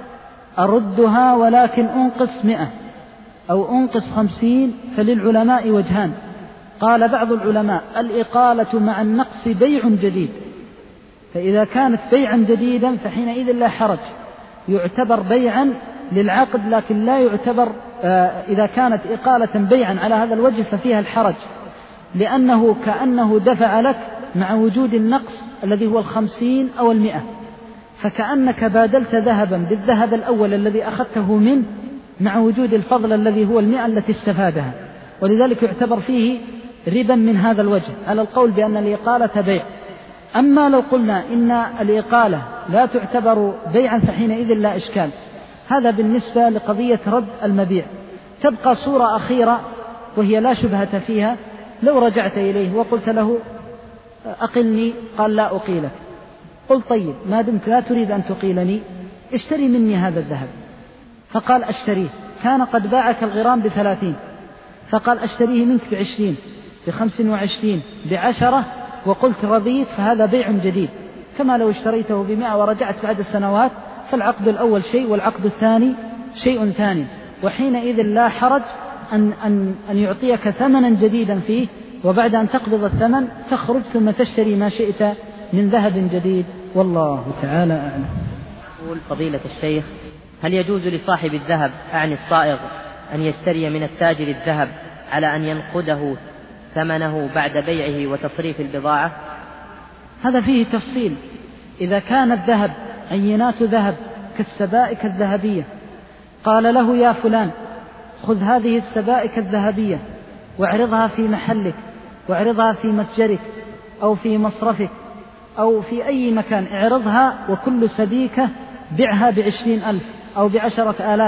أردها ولكن أنقص 100 أو أنقص 50، فللعلماء وجهان. قال بعض العلماء الإقالة مع النقص بيع جديد، فإذا كانت بيعا جديدا فحينئذ لا حرج، يعتبر بيعا للعقد، لكن لا يعتبر إذا كانت إقالة بيعا على هذا الوجه ففيها الحرج، لأنه كأنه دفع لك مع وجود النقص الذي هو 50 أو 100، فكأنك بادلت ذهبا بالذهب الأول الذي أخذته منه مع وجود الفضل الذي هو 100 التي استفادها، ولذلك يعتبر فيه ربا من هذا الوجه على القول بأن الإقالة بيع. أما لو قلنا إن الإقالة لا تعتبر بيعا فحينئذ لا إشكال. هذا بالنسبة لقضية رد المبيع. تبقى صورة أخيرة وهي لا شبهة فيها: لو رجعت إليه وقلت له أقلني، قال لا أقيلك، قل طيب ما دمت لا تريد أن تقيلني اشتري مني هذا الذهب، فقال أشتريه، كان قد باعك الغرام ب30، فقال أشتريه منك ب20 ب25 ب10، وقلت رضيت، فهذا بيع جديد، كما لو اشتريته ب100 ورجعت بعد السنوات، فالعقد الأول شيء والعقد الثاني شيء ثاني، وحينئذ لا حرج أن يعطيك ثمنا جديدا فيه، وبعد أن تقبض الثمن تخرج ثم تشتري ما شئت من ذهب جديد، والله تعالى أعلم. يقول فضيلة الشيخ: هل يجوز لصاحب الذهب أعني الصائغ أن يشتري من التاجر الذهب على أن ينقده ثمنه بعد بيعه وتصريف البضاعة؟ هذا فيه تفصيل. إذا كان الذهب عينات ذهب كالسبائك الذهبية، قال له يا فلان خذ هذه السبائك الذهبية واعرضها في محلك، واعرضها في متجرك أو في مصرفك أو في أي مكان، اعرضها، وكل سبيكة بيعها ب20,000 أو ب10,000،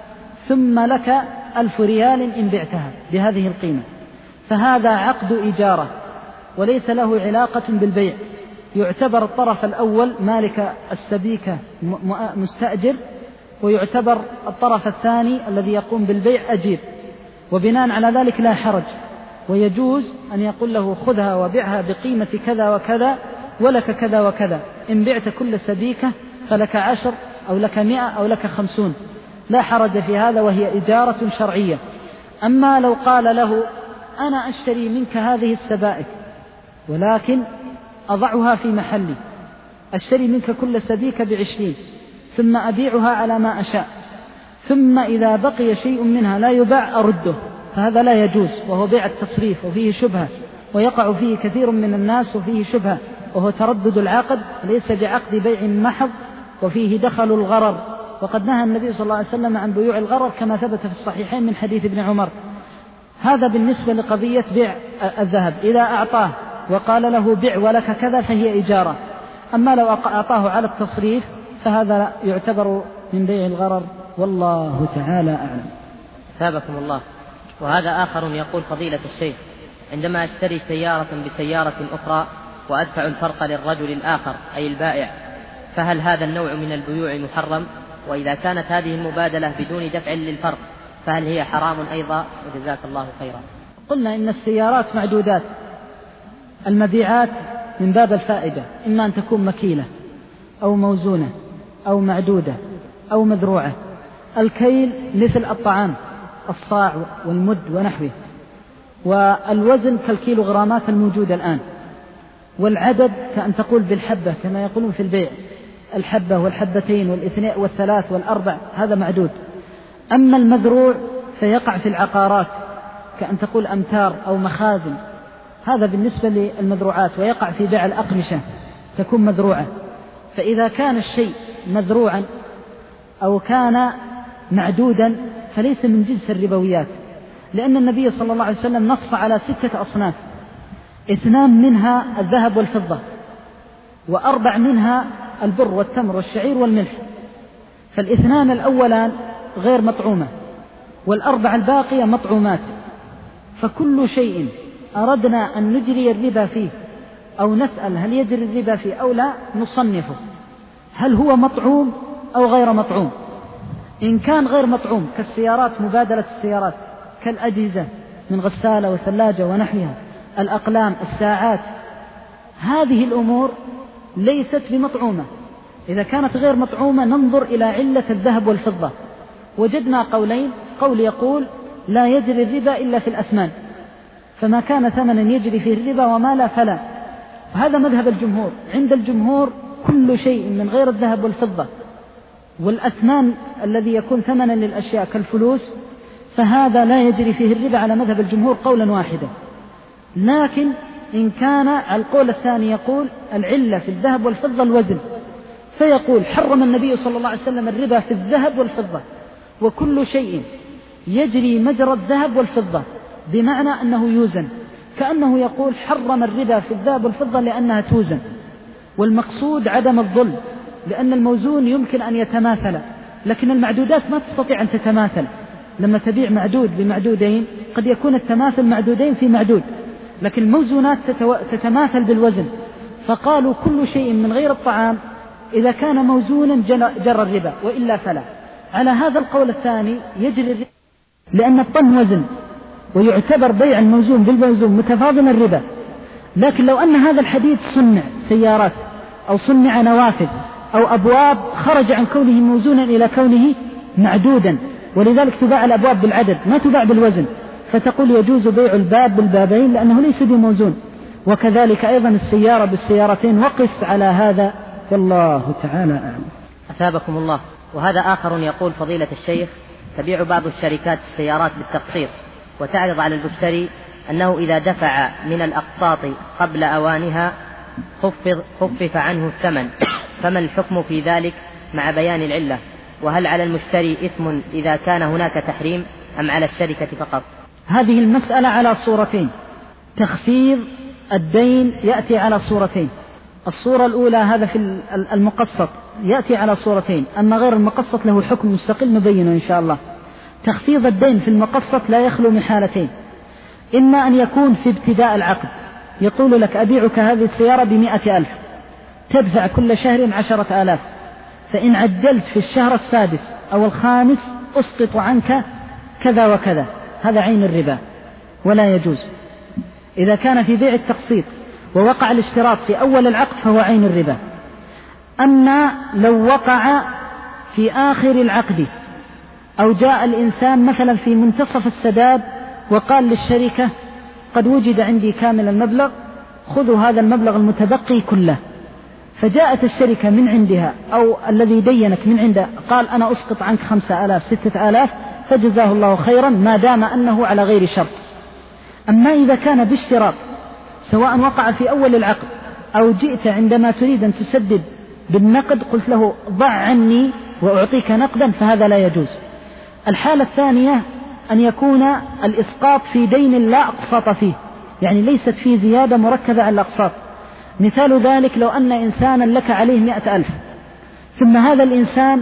ثم لك 1,000 ريال إن بعتها بهذه القيمة، فهذا عقد إجارة وليس له علاقة بالبيع. يعتبر الطرف الأول مالك السبيكة مستأجر، ويعتبر الطرف الثاني الذي يقوم بالبيع أجير، وبناء على ذلك لا حرج، ويجوز أن يقول له خذها وبيعها بقيمة كذا وكذا ولك كذا وكذا، إن بعت كل سبيكة فلك 10 أو لك 100 أو لك 50 لا حرج في هذا، وهي إجارة شرعية. أما لو قال له أنا أشتري منك هذه السبائك ولكن أضعها في محلي، أشتري منك كل سبيكة ب20 ثم أبيعها على ما أشاء، ثم إذا بقي شيء منها لا يباع أرده، فهذا لا يجوز، وهو بيع التصريف وفيه شبهة، ويقع فيه كثير من الناس وفيه شبهة، وهو تردد العقد، ليس بعقد بيع محض، وفيه دخل الغرر. وقد نهى النبي صلى الله عليه وسلم عن بيوع الغرر كما ثبت في الصحيحين من حديث ابن عمر. هذا بالنسبة لقضية بيع الذهب. إذا أعطاه وقال له بيع ولك كذا فهي إجارة. أما لو أعطاه على التصريف فهذا يعتبر من بيع الغرر، والله تعالى أعلم. ثابكم الله. وهذا آخر يقول فضيلة الشيخ: عندما أشتري سيارة بسيارة أخرى وأدفع الفرق للرجل الآخر أي البائع، فهل هذا النوع من البيوع محرم؟ وإذا كانت هذه المبادلة بدون دفع للفرق فهل هي حرام أيضا؟ وجزاك الله خيرا. قلنا إن السيارات معدودات، المبيعات من باب الفائدة، إما أن تكون مكيلة أو موزونة أو معدودة أو مذروعة. الكيل مثل الطعام، الصاع والمد ونحوه، والوزن كالكيلوغرامات الموجودة الآن، والعدد كأن تقول بالحبة كما يقولون في البيع، الحبة والحبتين والاثنين والثلاث والأربع، هذا معدود. أما المذروع فيقع في العقارات كأن تقول أمتار أو مخازن، هذا بالنسبة للمذروعات، ويقع في بيع الأقمشة تكون مذروعة. فإذا كان الشيء مذروعا أو كان معدودا فليس من جنس الربويات، لأن النبي صلى الله عليه وسلم نص على 6 أصناف، 2 منها الذهب والفضة، و4 منها البر والتمر والشعير والملح. فال2 الأولان غير مطعومة، وال4 الباقية مطعومات. فكل شيء أردنا أن نجري الربا فيه أو نسأل هل يجري الربا فيه أو لا، نصنفه هل هو مطعوم أو غير مطعوم. إن كان غير مطعوم كالسيارات، مبادلة السيارات، كالأجهزة من غسالة وثلاجة ونحوها، الأقلام، الساعات، هذه الأمور ليست بمطعومة. إذا كانت غير مطعومة ننظر إلى علة الذهب والفضة، وجدنا قولين: قول يقول لا يجري الربا إلا في الأثمان، فما كان ثمنا يجري فيه الربا وما لا فلا. وهذا مذهب الجمهور. عند الجمهور كل شيء من غير الذهب والفضة والأثمان الذي يكون ثمنا للأشياء كالفلوس فهذا لا يجري فيه الربا على مذهب الجمهور قولا واحدا. لكن إن كان على القول الثاني يقول العلة في الذهب والفضة الوزن، فيقول حرم النبي صلى الله عليه وسلم الربا في الذهب والفضة، وكل شيء يجري مجرى الذهب والفضة، بمعنى أنه يوزن، كأنه يقول حرم الربا في الذهب والفضة لأنها توزن. والمقصود عدم الظلم، لأن الموزون يمكن أن يتماثل، لكن المعدودات ما تستطيع أن تتماثل. لما تبيع معدود بمعدودين قد يكون التماثل معدودين في معدود، لكن الموزونات تتماثل بالوزن. فقالوا كل شيء من غير الطعام إذا كان موزونا جرى الربا، وإلا فلا. على هذا القول الثاني يجري الربا، لأن الطن وزن، ويعتبر بيع الموزون بالموزون متفاضل الربا. لكن لو أن هذا الحديث صنع سيارات أو صنع نوافذ أو أبواب خرج عن كونه موزونا إلى كونه معدودا، ولذلك تباع الأبواب بالعدد ما تباع بالوزن، فتقول يجوز بيع الباب بالبابين لأنه ليس بموزون. وكذلك أيضا السيارة بالسيارتين، وقف على هذا، والله تعالى أعلم. أثابكم الله. وهذا آخر يقول فضيلة الشيخ: تبيع بعض الشركات السيارات بالتقسيط، وتعرض على المشتري أنه إذا دفع من الأقساط قبل أوانها خفف عنه الثمن، فما الحكم في ذلك مع بيان العلة؟ وهل على المشتري إثم إذا كان هناك تحريم أم على الشركة فقط؟ هذه المسألة على صورتين. تخفيض الدين يأتي على صورتين. الصورة الأولى هذا في المقسط يأتي على صورتين، أما غير المقسط له حكم مستقل نبينه إن شاء الله. تخفيض الدين في المقسط لا يخلو من حالتين: إما أن يكون في ابتداء العقد، يقول لك أبيعك هذه السيارة ب100,000، تدفع كل شهر 10,000، فإن عجلت في الشهر السادس أو الخامس أسقط عنك كذا وكذا، هذا عين الربا ولا يجوز. إذا كان في بيع التقسيط ووقع الاشتراط في أول العقد فهو عين الربا. أما لو وقع في آخر العقد، أو جاء الإنسان مثلا في منتصف السداد وقال للشركة قد وجد عندي كامل المبلغ، خذوا هذا المبلغ المتبقي كله، فجاءت الشركة من عندها أو الذي دينك من عنده قال أنا أسقط عنك 5000 6000، فجزاه الله خيرا ما دام أنه على غير شرط. أما إذا كان باشتراط سواء وقع في أول العقد أو جئت عندما تريد أن تسدد بالنقد قلت له ضع عني وأعطيك نقدا، فهذا لا يجوز. الحالة الثانية أن يكون الإسقاط في دين لا أقساط فيه، يعني ليست فيه زيادة مركبة على الأقساط. مثال ذلك لو أن إنسانا لك عليه 100,000 ثم هذا الإنسان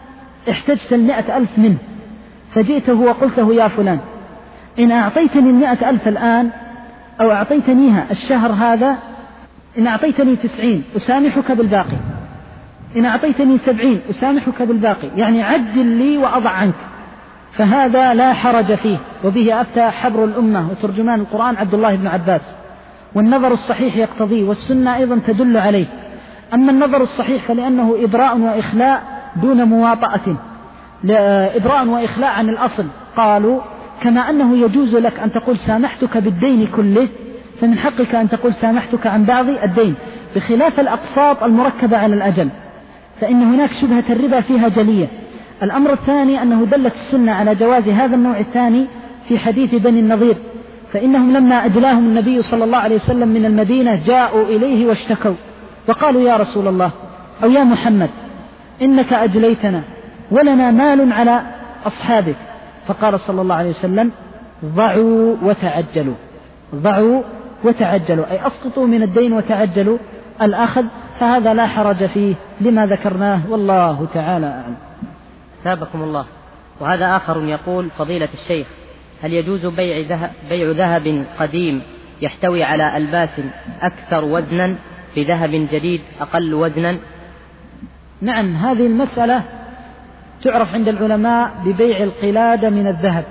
احتجت 100,000 منه، فجئته وقلت له يا فلان إن أعطيتني 100,000 الآن أو أعطيتنيها الشهر هذا، إن أعطيتني 90 أسامحك بالباقي، إن أعطيتني 70 أسامحك بالباقي، يعني عجل لي وأضع عنك، فهذا لا حرج فيه. وبه أفتى حبر الأمة وترجمان القرآن عبد الله بن عباس، والنظر الصحيح يقتضيه والسنة أيضا تدل عليه. أما النظر الصحيح فلأنه إبراء وإخلاء دون مواطأة، إبراء وإخلاء عن الأصل. قالوا كما أنه يجوز لك أن تقول سامحتك بالدين كله، فمن حقك أن تقول سامحتك عن بعض الدين، بخلاف الأقساط المركبة على الأجل، فإن هناك شبهة الربا فيها جلية. الأمر الثاني أنه دلت السنة على جواز هذا النوع الثاني في حديث بني النضير، فإنهم لما أجلاهم النبي صلى الله عليه وسلم من المدينة جاءوا إليه واشتكوا وقالوا يا رسول الله أو يا محمد إنك أجليتنا ولنا مال على أصحابك، فقال صلى الله عليه وسلم ضعوا وتعجلوا، ضعوا وتعجلوا أي أسقطوا من الدين وتعجلوا الأخذ، فهذا لا حرج فيه لما ذكرناه، والله تعالى أعلم. ثابكم الله. وهذا آخر يقول فضيلة الشيخ هل يجوز بيع ذهب قديم يحتوي على ألباس أكثر وزنا بذهب جديد أقل وزنا؟ نعم، هذه المسألة تعرف عند العلماء ببيع القلادة من الذهب.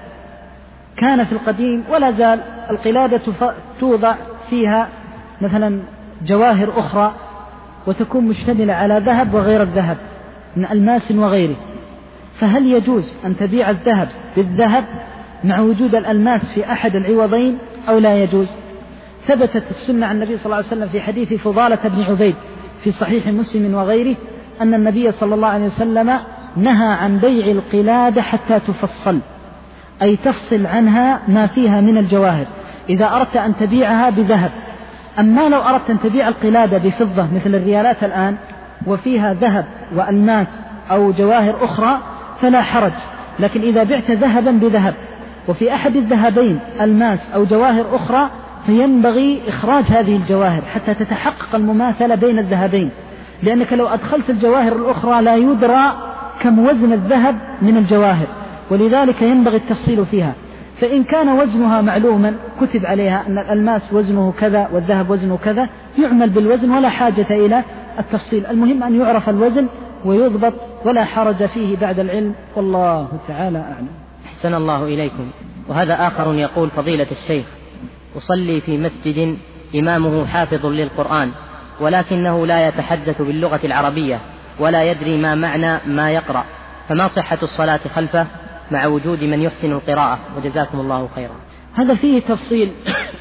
كان في القديم ولا زال القلادة توضع فيها مثلا جواهر أخرى وتكون مشتملة على ذهب وغير الذهب من ألماس وغيره، فهل يجوز أن تبيع الذهب بالذهب مع وجود الألماس في أحد العوضين أو لا يجوز؟ ثبتت السنة عن النبي صلى الله عليه وسلم في حديث فضالة بن عبيد في صحيح مسلم وغيره أن النبي صلى الله عليه وسلم نهى عن بيع القلادة حتى تفصل، أي تفصل عنها ما فيها من الجواهر إذا أردت أن تبيعها بذهب. أما لو أردت أن تبيع القلادة بفضة مثل الريالات الآن وفيها ذهب وألماس أو جواهر أخرى فلا حرج، لكن إذا بعت ذهبا بذهب وفي أحد الذهبين ألماس أو جواهر أخرى فينبغي إخراج هذه الجواهر حتى تتحقق المماثلة بين الذهبين، لأنك لو أدخلت الجواهر الأخرى لا يدرى كم وزن الذهب من الجواهر، ولذلك ينبغي التفصيل فيها. فإن كان وزنها معلوما كتب عليها أن الألماس وزنه كذا والذهب وزنه كذا يعمل بالوزن ولا حاجة إلى التفصيل، المهم أن يعرف الوزن ويضبط ولا حرج فيه بعد العلم، والله تعالى أعلم. أحسن الله إليكم. وهذا آخر يقول فضيلة الشيخ أصلي في مسجد إمامه حافظ للقرآن ولكنه لا يتحدث باللغة العربية ولا يدري ما معنى ما يقرأ، فما صحة الصلاة خلفه مع وجود من يحسن القراءة؟ وجزاكم الله خيرا. هذا فيه تفصيل.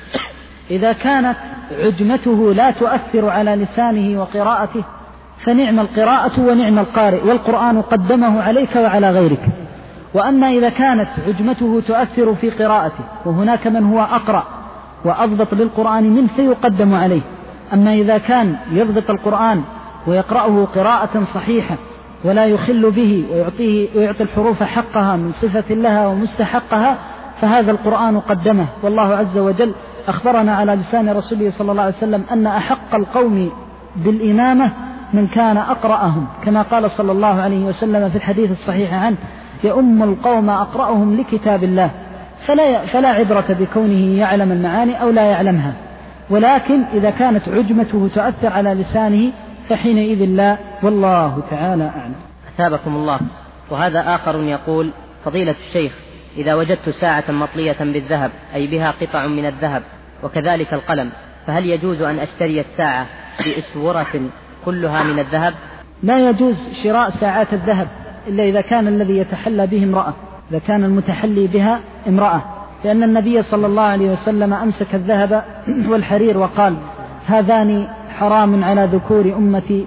إذا كانت عجمته لا تؤثر على لسانه وقراءته فنعم القراءة ونعم القارئ، والقرآن قدمه عليك وعلى غيرك. وأما إذا كانت عجمته تؤثر في قراءته وهناك من هو أقرأ وأضبط للقرآن منه فيقدم عليه. أما إذا كان يضبط القرآن ويقرأه قراءة صحيحة ولا يخل به ويعطي الحروف حقها من صفة لها ومستحقها فهذا القرآن قدمه. والله عز وجل أخبرنا على لسان رسوله صلى الله عليه وسلم أن أحق القوم بالإمامة من كان أقرأهم، كما قال صلى الله عليه وسلم في الحديث الصحيح عنه يؤم القوم أقرأهم لكتاب الله، فلا عبرة بكونه يعلم المعاني أو لا يعلمها، ولكن إذا كانت عجمته تؤثر على لسانه فحينئذ لا، والله تعالى أعلم. أثابكم الله. وهذا آخر يقول فضيلة الشيخ إذا وجدت ساعة مطلية بالذهب أي بها قطع من الذهب وكذلك القلم فهل يجوز أن أشتري الساعة بإسورة كلها من الذهب؟ لا يجوز شراء ساعات الذهب إلا إذا كان الذي يتحلى به امرأة، إذا كان المتحلي بها امرأة، لأن النبي صلى الله عليه وسلم أمسك الذهب والحرير وقال هذان حرام على ذكور أمتي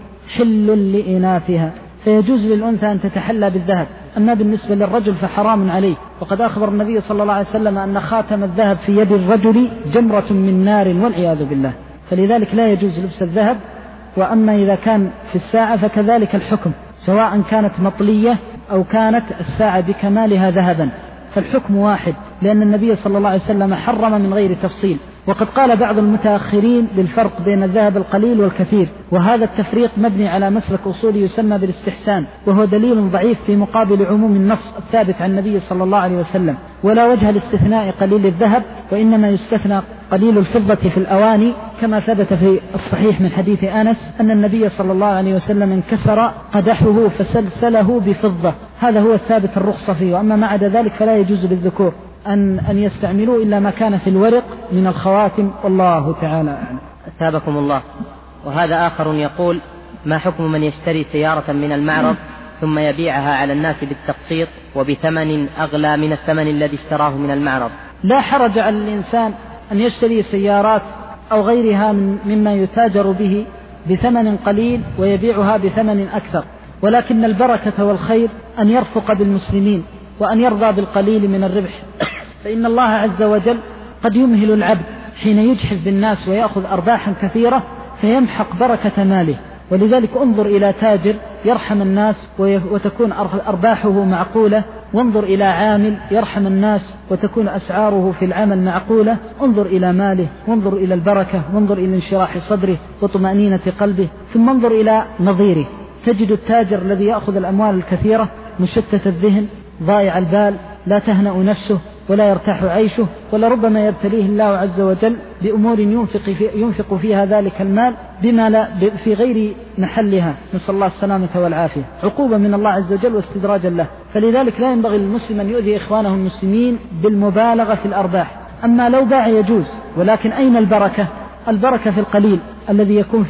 حل لإناثها، فيجوز للأنثى أن تتحلى بالذهب. أما بالنسبة للرجل فحرام عليه، وقد أخبر النبي صلى الله عليه وسلم أن خاتم الذهب في يد الرجل جمرة من نار والعياذ بالله، فلذلك لا يجوز لبس الذهب. وأما إذا كان في الساعة فكذلك الحكم، سواء كانت مطلية أو كانت الساعة بكمالها ذهبا، فالحكم واحد، لأن النبي صلى الله عليه وسلم حرم من غير تفصيل. وقد قال بعض المتأخرين بالفرق بين الذهب القليل والكثير، وهذا التفريق مبني على مسلك أصولي يسمى بالاستحسان، وهو دليل ضعيف في مقابل عموم النص الثابت عن النبي صلى الله عليه وسلم. ولا وجه لاستثناء قليل الذهب، وإنما يستثنى قليل الفضة في الأواني، كما ثبت في الصحيح من حديث أنس أن النبي صلى الله عليه وسلم انكسر قدحه فسلسله بفضة، هذا هو الثابت الرخصة فيه. وأما ما عدا ذلك فلا يجوز للذكور أن يستعملوا إلا ما كان في الورق من الخواتم، والله تعالى أعلم. أثابكم الله. وهذا آخر يقول ما حكم من يشتري سيارة من المعرض ثم يبيعها على الناس بالتقسيط وبثمن أغلى من الثمن الذي اشتراه من المعرض؟ لا حرج على الإنسان أن يشتري سيارات أو غيرها مما يتاجر به بثمن قليل ويبيعها بثمن أكثر، ولكن البركة والخير أن يرفق بالمسلمين وأن يرضى بالقليل من الربح، فإن الله عز وجل قد يمهل العبد حين يجحف بالناس ويأخذ أرباحا كثيرة فيمحق بركة ماله. ولذلك انظر إلى تاجر يرحم الناس وتكون أرباحه معقولة، وانظر إلى عامل يرحم الناس وتكون أسعاره في العمل معقولة. انظر إلى ماله، وانظر إلى البركة، وانظر إلى انشراح صدره وطمأنينة قلبه، ثم انظر إلى نظيره. تجد التاجر الذي يأخذ الأموال الكثيرة مشتت الذهن، ضائع البال، لا تهنأ نفسه ولا يرتاح عيشه، ولربما يبتليه الله عز وجل بأمور ينفق فيها ذلك المال بما لا في غير محلها، نسأل الله السلامة والعافية، عقوبة من الله عز وجل واستدراجا له. فلذلك لا ينبغي للمسلم أن يؤذي إخوانه المسلمين بالمبالغة في الأرباح. أما لو باع يجوز، ولكن أين البركة؟ البركة في القليل الذي يكون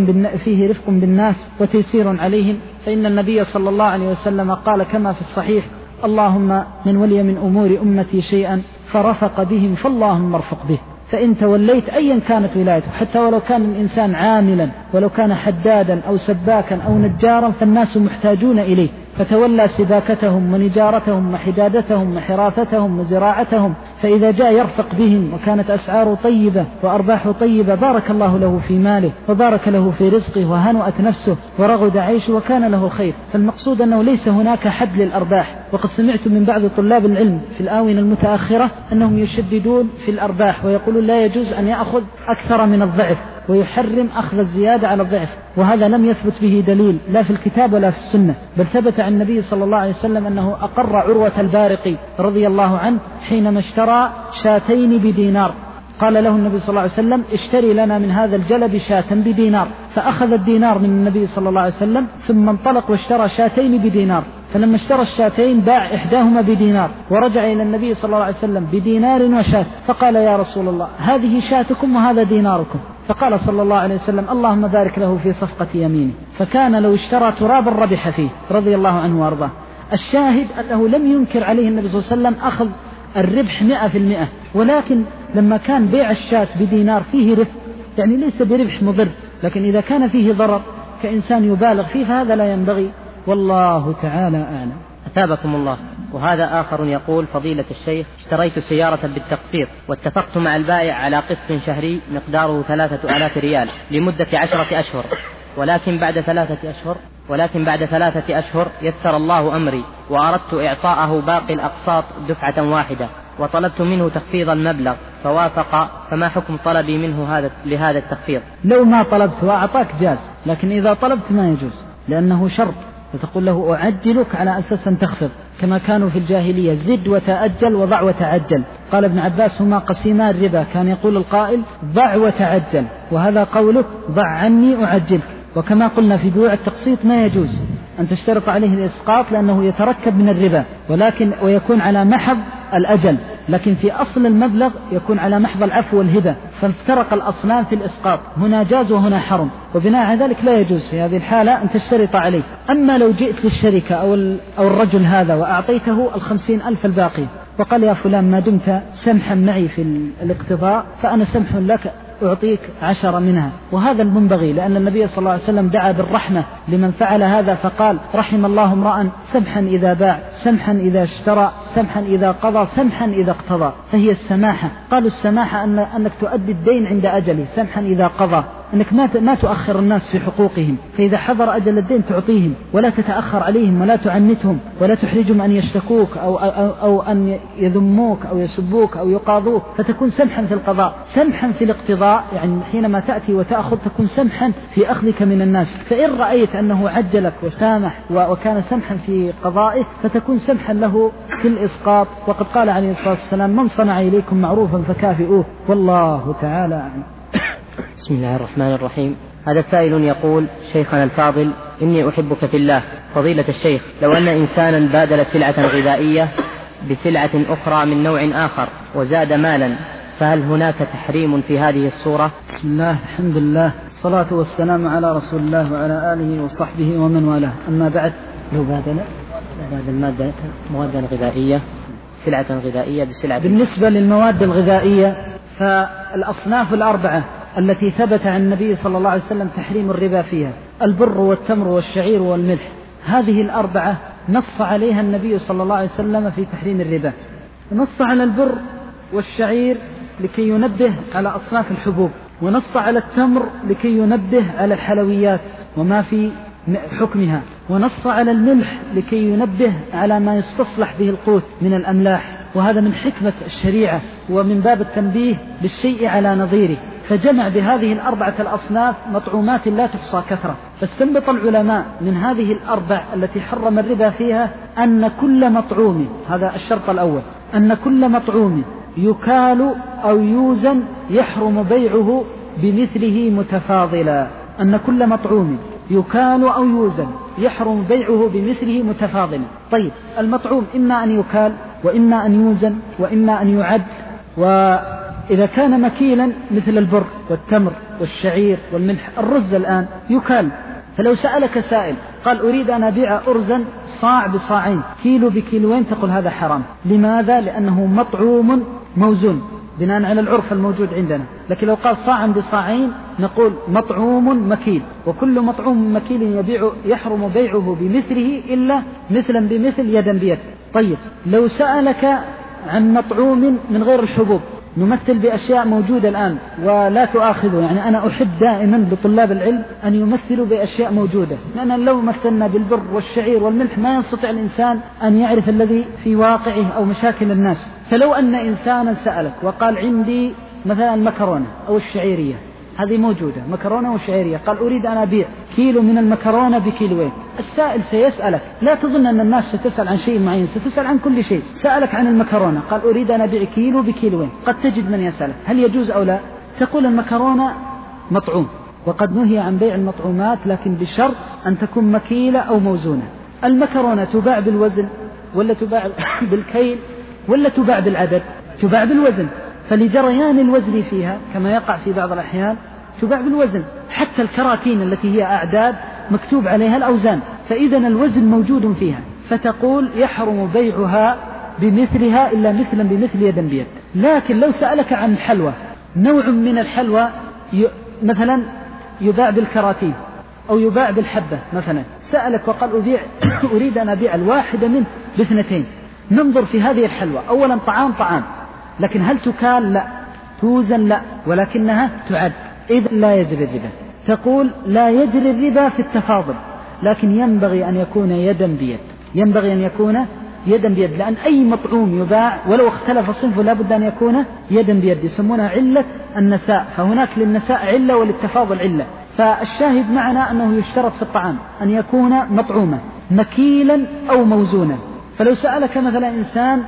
فيه رفق بالناس وتيسير عليهم. فإن النبي صلى الله عليه وسلم قال كما في الصحيح اللهم من ولي من أمور أمتي شيئا فرفق بهم فاللهم ارفق به. فإن توليت أيا كانت ولايته، حتى ولو كان الإنسان عاملا، ولو كان حدادا أو سباكا أو نجارا، فالناس محتاجون إليه، فتولى سباكتهم ونجارتهم وحدادتهم وحرافتهم وزراعتهم، فإذا جاء يرفق بهم وكانت أسعاره طيبة وأرباحه طيبة بارك الله له في ماله وبارك له في رزقه وهنأت نفسه ورغد عيشه وكان له خير. فالمقصود أنه ليس هناك حد للأرباح. وقد سمعت من بعض طلاب العلم في الآونة المتأخرة أنهم يشددون في الأرباح ويقولون لا يجوز أن يأخذ أكثر من الضعف، ويحرم أخذ الزيادة على الضعف، وهذا لم يثبت به دليل لا في الكتاب ولا في السنة، بل ثبت عن النبي صلى الله عليه وسلم أنه أقر عروة البارقي رضي الله عنه حينما اشترى شاتين بدينار، قال له النبي صلى الله عليه وسلم اشتري لنا من هذا الجلب شاة بدينار، فأخذ الدينار من النبي صلى الله عليه وسلم ثم انطلق واشترى شاتين بدينار، فلما اشترى الشاتين باع إحداهما بدينار ورجع إلى النبي صلى الله عليه وسلم بدينار وشاة، فقال يا رسول الله هذه شاتكم وهذا ديناركم، فقال صلى الله عليه وسلم اللهم بارك له في صفقة يمينه، فكان لو اشترى ترابا ربح فيه رضي الله عنه وارضاه. الشاهد أنه لم ينكر عليه النبي صلى الله عليه وسلم أخذ الربح 100%، ولكن لما كان بيع الشاة بدينار فيه ربح، يعني ليس بربح مضر، لكن إذا كان فيه ضرر كإنسان يبالغ فيه فهذا لا ينبغي، والله تعالى أعلم. أثابكم الله. وهذا آخر يقول فضيلة الشيخ اشتريت سيارة بالتقسيط واتفقت مع البائع على قسط شهري مقداره 3000 ريال لمدة 10 أشهر، ولكن بعد 3 أشهر يسر الله أمري وأردت إعطاءه باقي الأقساط دفعة واحدة وطلبت منه تخفيض المبلغ فوافق، فما حكم طلبي منه لهذا التخفيض؟ لو ما طلبت وأعطاك جاز، لكن إذا طلبت ما يجوز، لأنه شرط، فتقول له أعجلك على أساس أن تخفض، كما كانوا في الجاهلية زد وتأجل وضع وتعجل. قال ابن عباس هما قسيما الربا، كان يقول القائل ضع وتعجل، وهذا قولك ضع عني أعجلك. وكما قلنا في بيوع التقسيط ما يجوز أن تشترط عليه الإسقاط لأنه يتركب من الربا، ولكن ويكون على محض الأجل، لكن في أصل المبلغ يكون على محض العفو والهبة، فافترق الأصلان في الإسقاط، هنا جاز وهنا حرم، وبناء على ذلك لا يجوز في هذه الحالة أن تشترط عليه. أما لو جئت للشركة أو الرجل هذا وأعطيته 50,000 الباقي وقال يا فلان ما دمت سمحا معي في الاقتضاء فأنا سمح لك أعطيك 10 منها، وهذا المنبغي، لأن النبي صلى الله عليه وسلم دعا بالرحمة لمن فعل هذا فقال رحم الله امرأ سمحا إذا باع، سمحا إذا اشترى، سمحا إذا قضى، سمحا إذا اقتضى. فهي السماحة، قالوا السماحة أنك تؤدي الدين عند أجله، سمحا إذا قضى، أنك ما تؤخر الناس في حقوقهم، فإذا حضر أجل الدين تعطيهم ولا تتأخر عليهم ولا تعنتهم ولا تحرجهم أن يشتكوك أو أن يذموك أو يسبوك أو يقاضوك، فتكون سمحا في القضاء. سمحا في الاقتضاء يعني حينما تأتي وتأخذ تكون سمحا في أخذك من الناس، فإن رأيت أنه عجلك وسامح وكان سمحا في قضائه فتكون سمحا له في الإسقاط. وقد قال عليه الصلاة والسلام من صنع إليكم معروفا فكافئوه، والله تعالى أعلم. بسم الله الرحمن الرحيم. هذا سائل يقول شيخنا الفاضل إني أحبك في الله، فضيلة الشيخ لو أن إنسانا بادل سلعة غذائية بسلعة أخرى من نوع آخر وزاد مالا، فهل هناك تحريم في هذه الصورة؟ بسم الله الحمد لله الصلاة والسلام على رسول الله وعلى آله وصحبه ومن والاه، أما بعد. لو بادل مواد غذائية سلعة غذائية بسلعة، بالنسبة للمواد الغذائية فالأصناف الأربعة التي ثبت عن النبي صلى الله عليه وسلم تحريم الربا فيها البر والتمر والشعير والملح، هذه الأربعة نص عليها النبي صلى الله عليه وسلم في تحريم الربا. نص على البر والشعير لكي ينبه على أصناف الحبوب، ونص على التمر لكي ينبه على الحلويات وما في حكمها، ونص على الملح لكي ينبه على ما يستصلح به القوت من الأملاح، وهذا من حكمة الشريعة ومن باب التنبيه بالشيء على نظيره، فجمع بهذه الأربعة الأصناف مطعومات لا تحصى كثرة. فاستنبط العلماء من هذه الأربع التي حرم الربا فيها أن كل مطعوم، هذا الشرط الأول، أن كل مطعوم يكال أو يوزن يحرم بيعه بمثله متفاضلا، أن كل مطعوم يكال أو يوزن يحرم بيعه بمثله متفاضلا. طيب المطعوم إما أن يكال وإما أن يوزن وإما أن يعد، وإذا كان مكيلا مثل البر والتمر والشعير والملح، الرز الآن يكال، فلو سألك سائل قال أريد أن أبيع أرزا صاع بصاعين كيلو بكيلوين، تقول هذا حرام. لماذا؟ لأنه مطعوم موزون بناء على العرف الموجود عندنا. لكن لو قال صاعا بصاعين نقول مطعوم مكيل، وكل مطعوم مكيل يحرم بيعه بمثله إلا مثلا بمثل يدا بيد. طيب لو سألك عن مطعوم من غير الحبوب، نمثل بأشياء موجودة الآن ولا تؤاخذوا، يعني أنا أحب دائما بطلاب العلم أن يمثلوا بأشياء موجودة، لأن لو مثلنا بالبر والشعير والملح ما يستطيع الإنسان أن يعرف الذي في واقعه أو مشاكل الناس. فلو أن إنسانا سألك وقال عندي مثلا المكرونة أو الشعيرية، هذه موجودة مكرونة وشعيرية، قال أريد أن أبيع كيلو من المكرونة بكيلوين، السائل سيسألك، لا تظن أن الناس ستسأل عن شيء معين، ستسأل عن كل شيء. سألك عن المكرونة قال أريد أن أبيع كيلو بكيلوين، قد تجد من يسألك هل يجوز أو لا، تقول المكرونة مطعوم، وقد نهي عن بيع المطعومات لكن بشرط أن تكون مكيلة أو موزونة. المكرونة تباع بالوزن ولا تباع بالكيل ولا تباع بالعدد؟ تباع بالوزن، فلجريان الوزن فيها كما يقع في بعض الأحيان تباع بالوزن، حتى الكراتين التي هي أعداد مكتوب عليها الأوزان، فإذا الوزن موجود فيها، فتقول يحرم بيعها بمثلها إلا مثلا بمثل يدا بيد. لكن لو سألك عن الحلوى، نوع من الحلوى مثلا يباع بالكراتين أو يباع بالحبة مثلا، سألك وقال أريد أن أبيع الواحدة منه ب2، ننظر في هذه الحلوى أولا طعام، لكن هل تكال؟ لا. توزن؟ لا، ولكنها تعد، إذن لا يجري الربا. تقول لا يجري الربا في التفاضل، لكن ينبغي أن يكون يدا بيد، ينبغي أن يكون يدا بيد، لأن أي مطعوم يباع ولو اختلف صنفه لا بد أن يكون يدا بيد، يسمونها علة النساء، فهناك للنساء علة وللتفاضل علة. فالشاهد معنا أنه يشترط في الطعام أن يكون مطعوما مكيلا أو موزونا. فلو سألك مثلا إنسان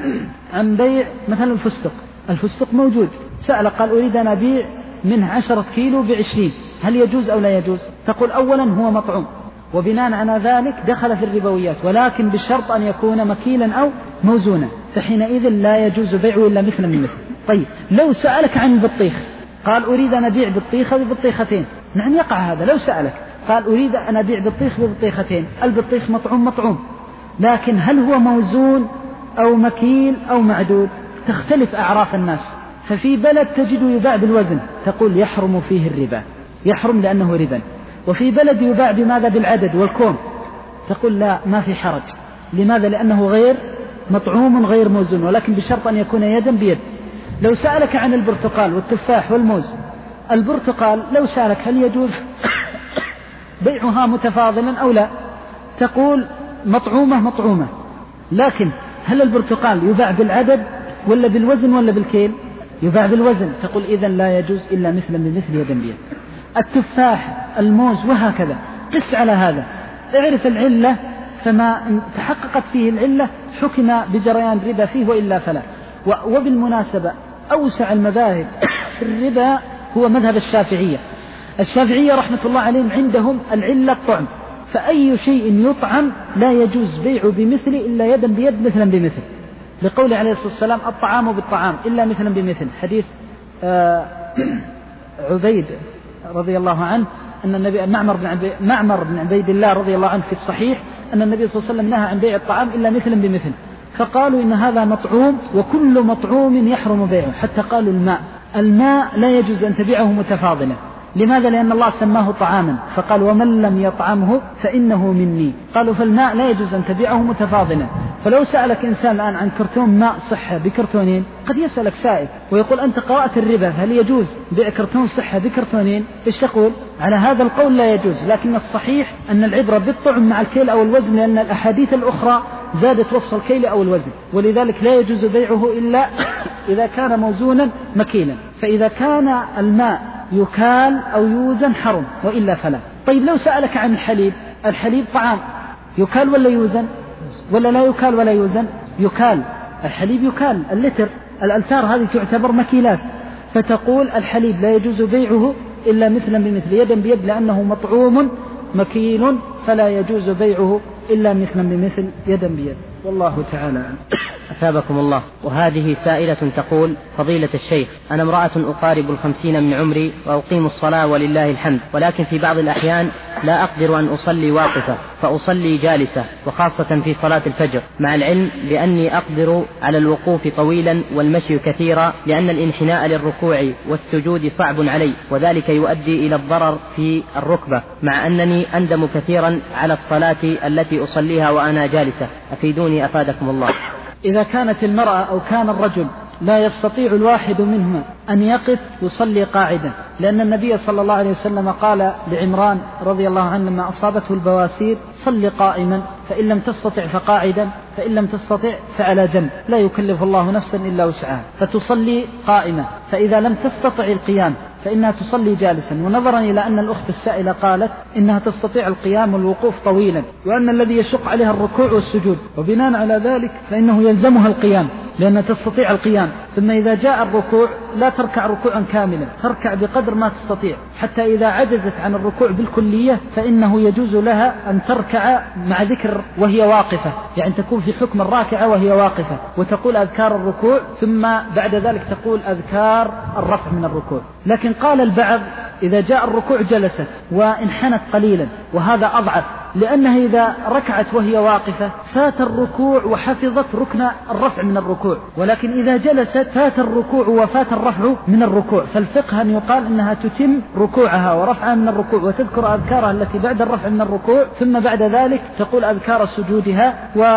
عن بيع مثلا الفستق موجود، سأل قال أريد أن أبيع منه 10 كيلو ب20، هل يجوز أو لا يجوز؟ تقول أولا هو مطعوم، وبناء على ذلك دخل في الربويات، ولكن بالشرط أن يكون مكيلا أو موزونا. فحينئذ لا يجوز بيعه إلا مثلا بمثل. طيب لو سألك عن البطيخ قال أريد أن أبيع بطيخة ببطيختين، نعم يقع هذا. لو سألك قال أريد أن أبيع بطيخ ببطيختين، البطيخ مطعوم، لكن هل هو موزون أو مكيل أو معدود؟ تختلف أعراف الناس. ففي بلد تجد يباع بالوزن تقول يحرم فيه الربا، يحرم لأنه ربا. وفي بلد يباع بماذا؟ بالعدد والكوم، تقول لا ما في حرج. لماذا؟ لأنه غير مطعوم غير موزون، ولكن بشرط أن يكون يدا بيد. لو سألك عن البرتقال والتفاح والموز، البرتقال لو سألك هل يجوز بيعها متفاضلا أو لا، تقول مطعومة، لكن هل البرتقال يباع بالعدد ولا بالوزن ولا بالكيل؟ يباع بالوزن، تقول إذن لا يجوز إلا مثلا بمثل يدا بيد. التفاح الموز وهكذا، قس على هذا، اعرف العلة، فما تحققت فيه العلة حكم بجريان الربا فيه وإلا فلا. وبالمناسبة أوسع المذاهب في الربا هو مذهب الشافعية رحمة الله عليهم، عندهم العلة الطعم، فأي شيء يطعم لا يجوز بيعه بمثل إلا يدا بيد مثلا بمثل، لقول عليه الصلاة والسلام الطعام بالطعام إلا مثلا بمثل. حديث عبيد رضي الله عنه أن النبي معمر بن عبيد الله رضي الله عنه في الصحيح أن النبي صلى الله عليه وسلم نهى عن بيع الطعام إلا مثلا بمثل، فقالوا إن هذا مطعوم وكل مطعوم يحرم بيعه، حتى قالوا الماء لا يجوز أن تبيعه متفاضلا. لماذا؟ لأن الله سماه طعاما، فقال ومن لم يطعمه فإنه مني. قالوا فالماء لا يجوز أن تبيعه متفاضلا. فلو سألك إنسان الآن عن كرتون ماء صحة بكرتونين، قد يسألك سائل ويقول أنت قرأت الربا، هل يجوز بيع كرتون صحة بكرتونين؟ إيش تقول؟ على هذا القول لا يجوز، لكن الصحيح أن العبرة بالطعم مع الكيل أو الوزن، لأن الأحاديث الأخرى زادت وصف الكيل أو الوزن، ولذلك لا يجوز بيعه إلا إذا كان موزونا مكيلا. فإذا كان الماء يكال أو يوزن حرم، وإلا فلا. طيب لو سألك عن الحليب طعام، يكال ولا يوزن ولا لا يكال ولا يوزن؟ يكال، الحليب يكال، اللتر الألتار هذه تعتبر مكيلات، فتقول الحليب لا يجوز بيعه إلا مثلا بمثل يدا بيد، لأنه مطعوم مكيل، فلا يجوز بيعه إلا مثلا بمثل يدا بيد. والله تعالى أثابكم الله. وهذه سائلة تقول: فضيلة الشيخ، أنا امرأة أقارب 50 من عمري وأقيم الصلاة ولله الحمد، ولكن في بعض الأحيان لا أقدر أن أصلي واقفة، فأصلي جالسة، وخاصة في صلاة الفجر، مع العلم بأني أقدر على الوقوف طويلا والمشي كثيرا، لأن الانحناء للركوع والسجود صعب علي، وذلك يؤدي إلى الضرر في الركبة، مع أنني أندم كثيرا على الصلاة التي أصليها وأنا جالسة. أفيدوني أفادكم الله. إذا كانت المرأة أو كان الرجل لا يستطيع الواحد منهما أن يقف يصلي قاعدا، لأن النبي صلى الله عليه وسلم قال لعمران رضي الله عنه لما أصابته البواسير: صل قائما، فإن لم تستطع فقاعدا، فإن لم تستطع فعلى جنب، لا يكلف الله نفسا إلا وسعها، فتصلي قائمة. فإذا لم تستطع القيام فإنها تصلي جالسا. ونظرا إلى أن الأخت السائلة قالت إنها تستطيع القيام والوقوف طويلا، وأن الذي يشق عليها الركوع والسجود، وبناء على ذلك فإنه يلزمها القيام لأنها تستطيع القيام. ثم إذا جاء الركوع لا تركع ركوعا كاملا، تركع بقدر ما تستطيع، حتى إذا عجزت عن الركوع بالكلية فإنه يجوز لها أن تركع مع ذكر وهي واقفة، يعني تكون في حكم الراكعة وهي واقفة، وتقول أذكار الركوع، ثم بعد ذلك تقول أذكار الرفع من الركوع. لكن قال البعض إذا جاء الركوع جلست وانحنت قليلا، وهذا أضعف، لأنها إذا ركعت وهي واقفة فات الركوع وحفظت ركن الرفع من الركوع، ولكن إذا جلست فات الركوع وفات الرفع من الركوع. فالفقه أن يقال إنها تتم ركوعها ورفعها من الركوع، وتذكر أذكارها التي بعد الرفع من الركوع، ثم بعد ذلك تقول أذكار سجودها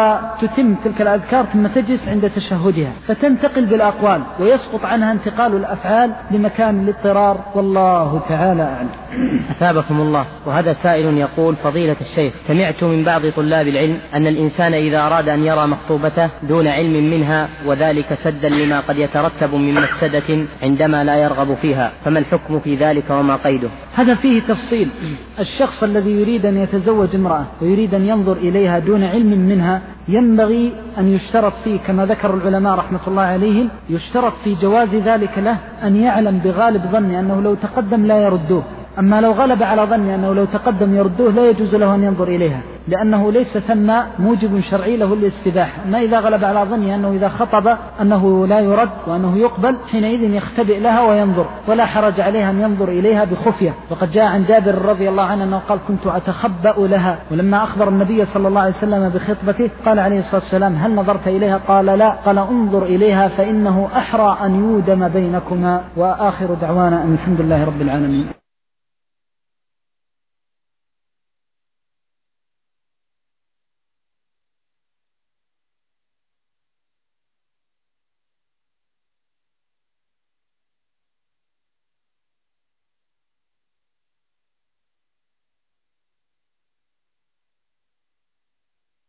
وتتم تلك الأذكار، ثم تجلس عند تشهدها، فتنتقل بالأقوال ويسقط عنها انتقال الأفعال لمكان الاضطرار. والله تعالى أعلم. أثابكم الله. وهذا سائل يقول: فضيلة الشيخ، سمعت من بعض طلاب العلم أن الإنسان إذا أراد أن يرى مخطوبته دون علم منها، وذلك سدا لما قد يترتب من مفسدة عندما لا يرغب فيها، فما الحكم في ذلك وما قيده؟ هذا فيه تفصيل. الشخص الذي يريد أن يتزوج امرأة ويريد أن ينظر إليها دون علم منها، ينبغي أن يشترط فيه كما ذكر العلماء رحمة الله عليهم، يشترط في جواز ذلك له أن يعلم بغالب ظنه أنه لو تقدم لا يردوه، أما لو غلب على ظني أنه لو تقدم يردوه لا يجوز له أن ينظر إليها، لأنه ليس ثم موجب شرعي له الاستباحة. أما إذا غلب على ظني أنه إذا خطب أنه لا يرد وأنه يقبل، حينئذ يختبئ لها وينظر، ولا حرج عليها أن ينظر إليها بخفية. وقد جاء عن جابر رضي الله عنه أنه قال: كنت أتخبأ لها، ولما أخبر النبي صلى الله عليه وسلم بخطبته قال عليه الصلاة والسلام: هل نظرت إليها؟ قال: لا. قال: انظر إليها فإنه أحرى أن يودم بينكما. وآخر دعوانا أن الحمد لله رب العالمين.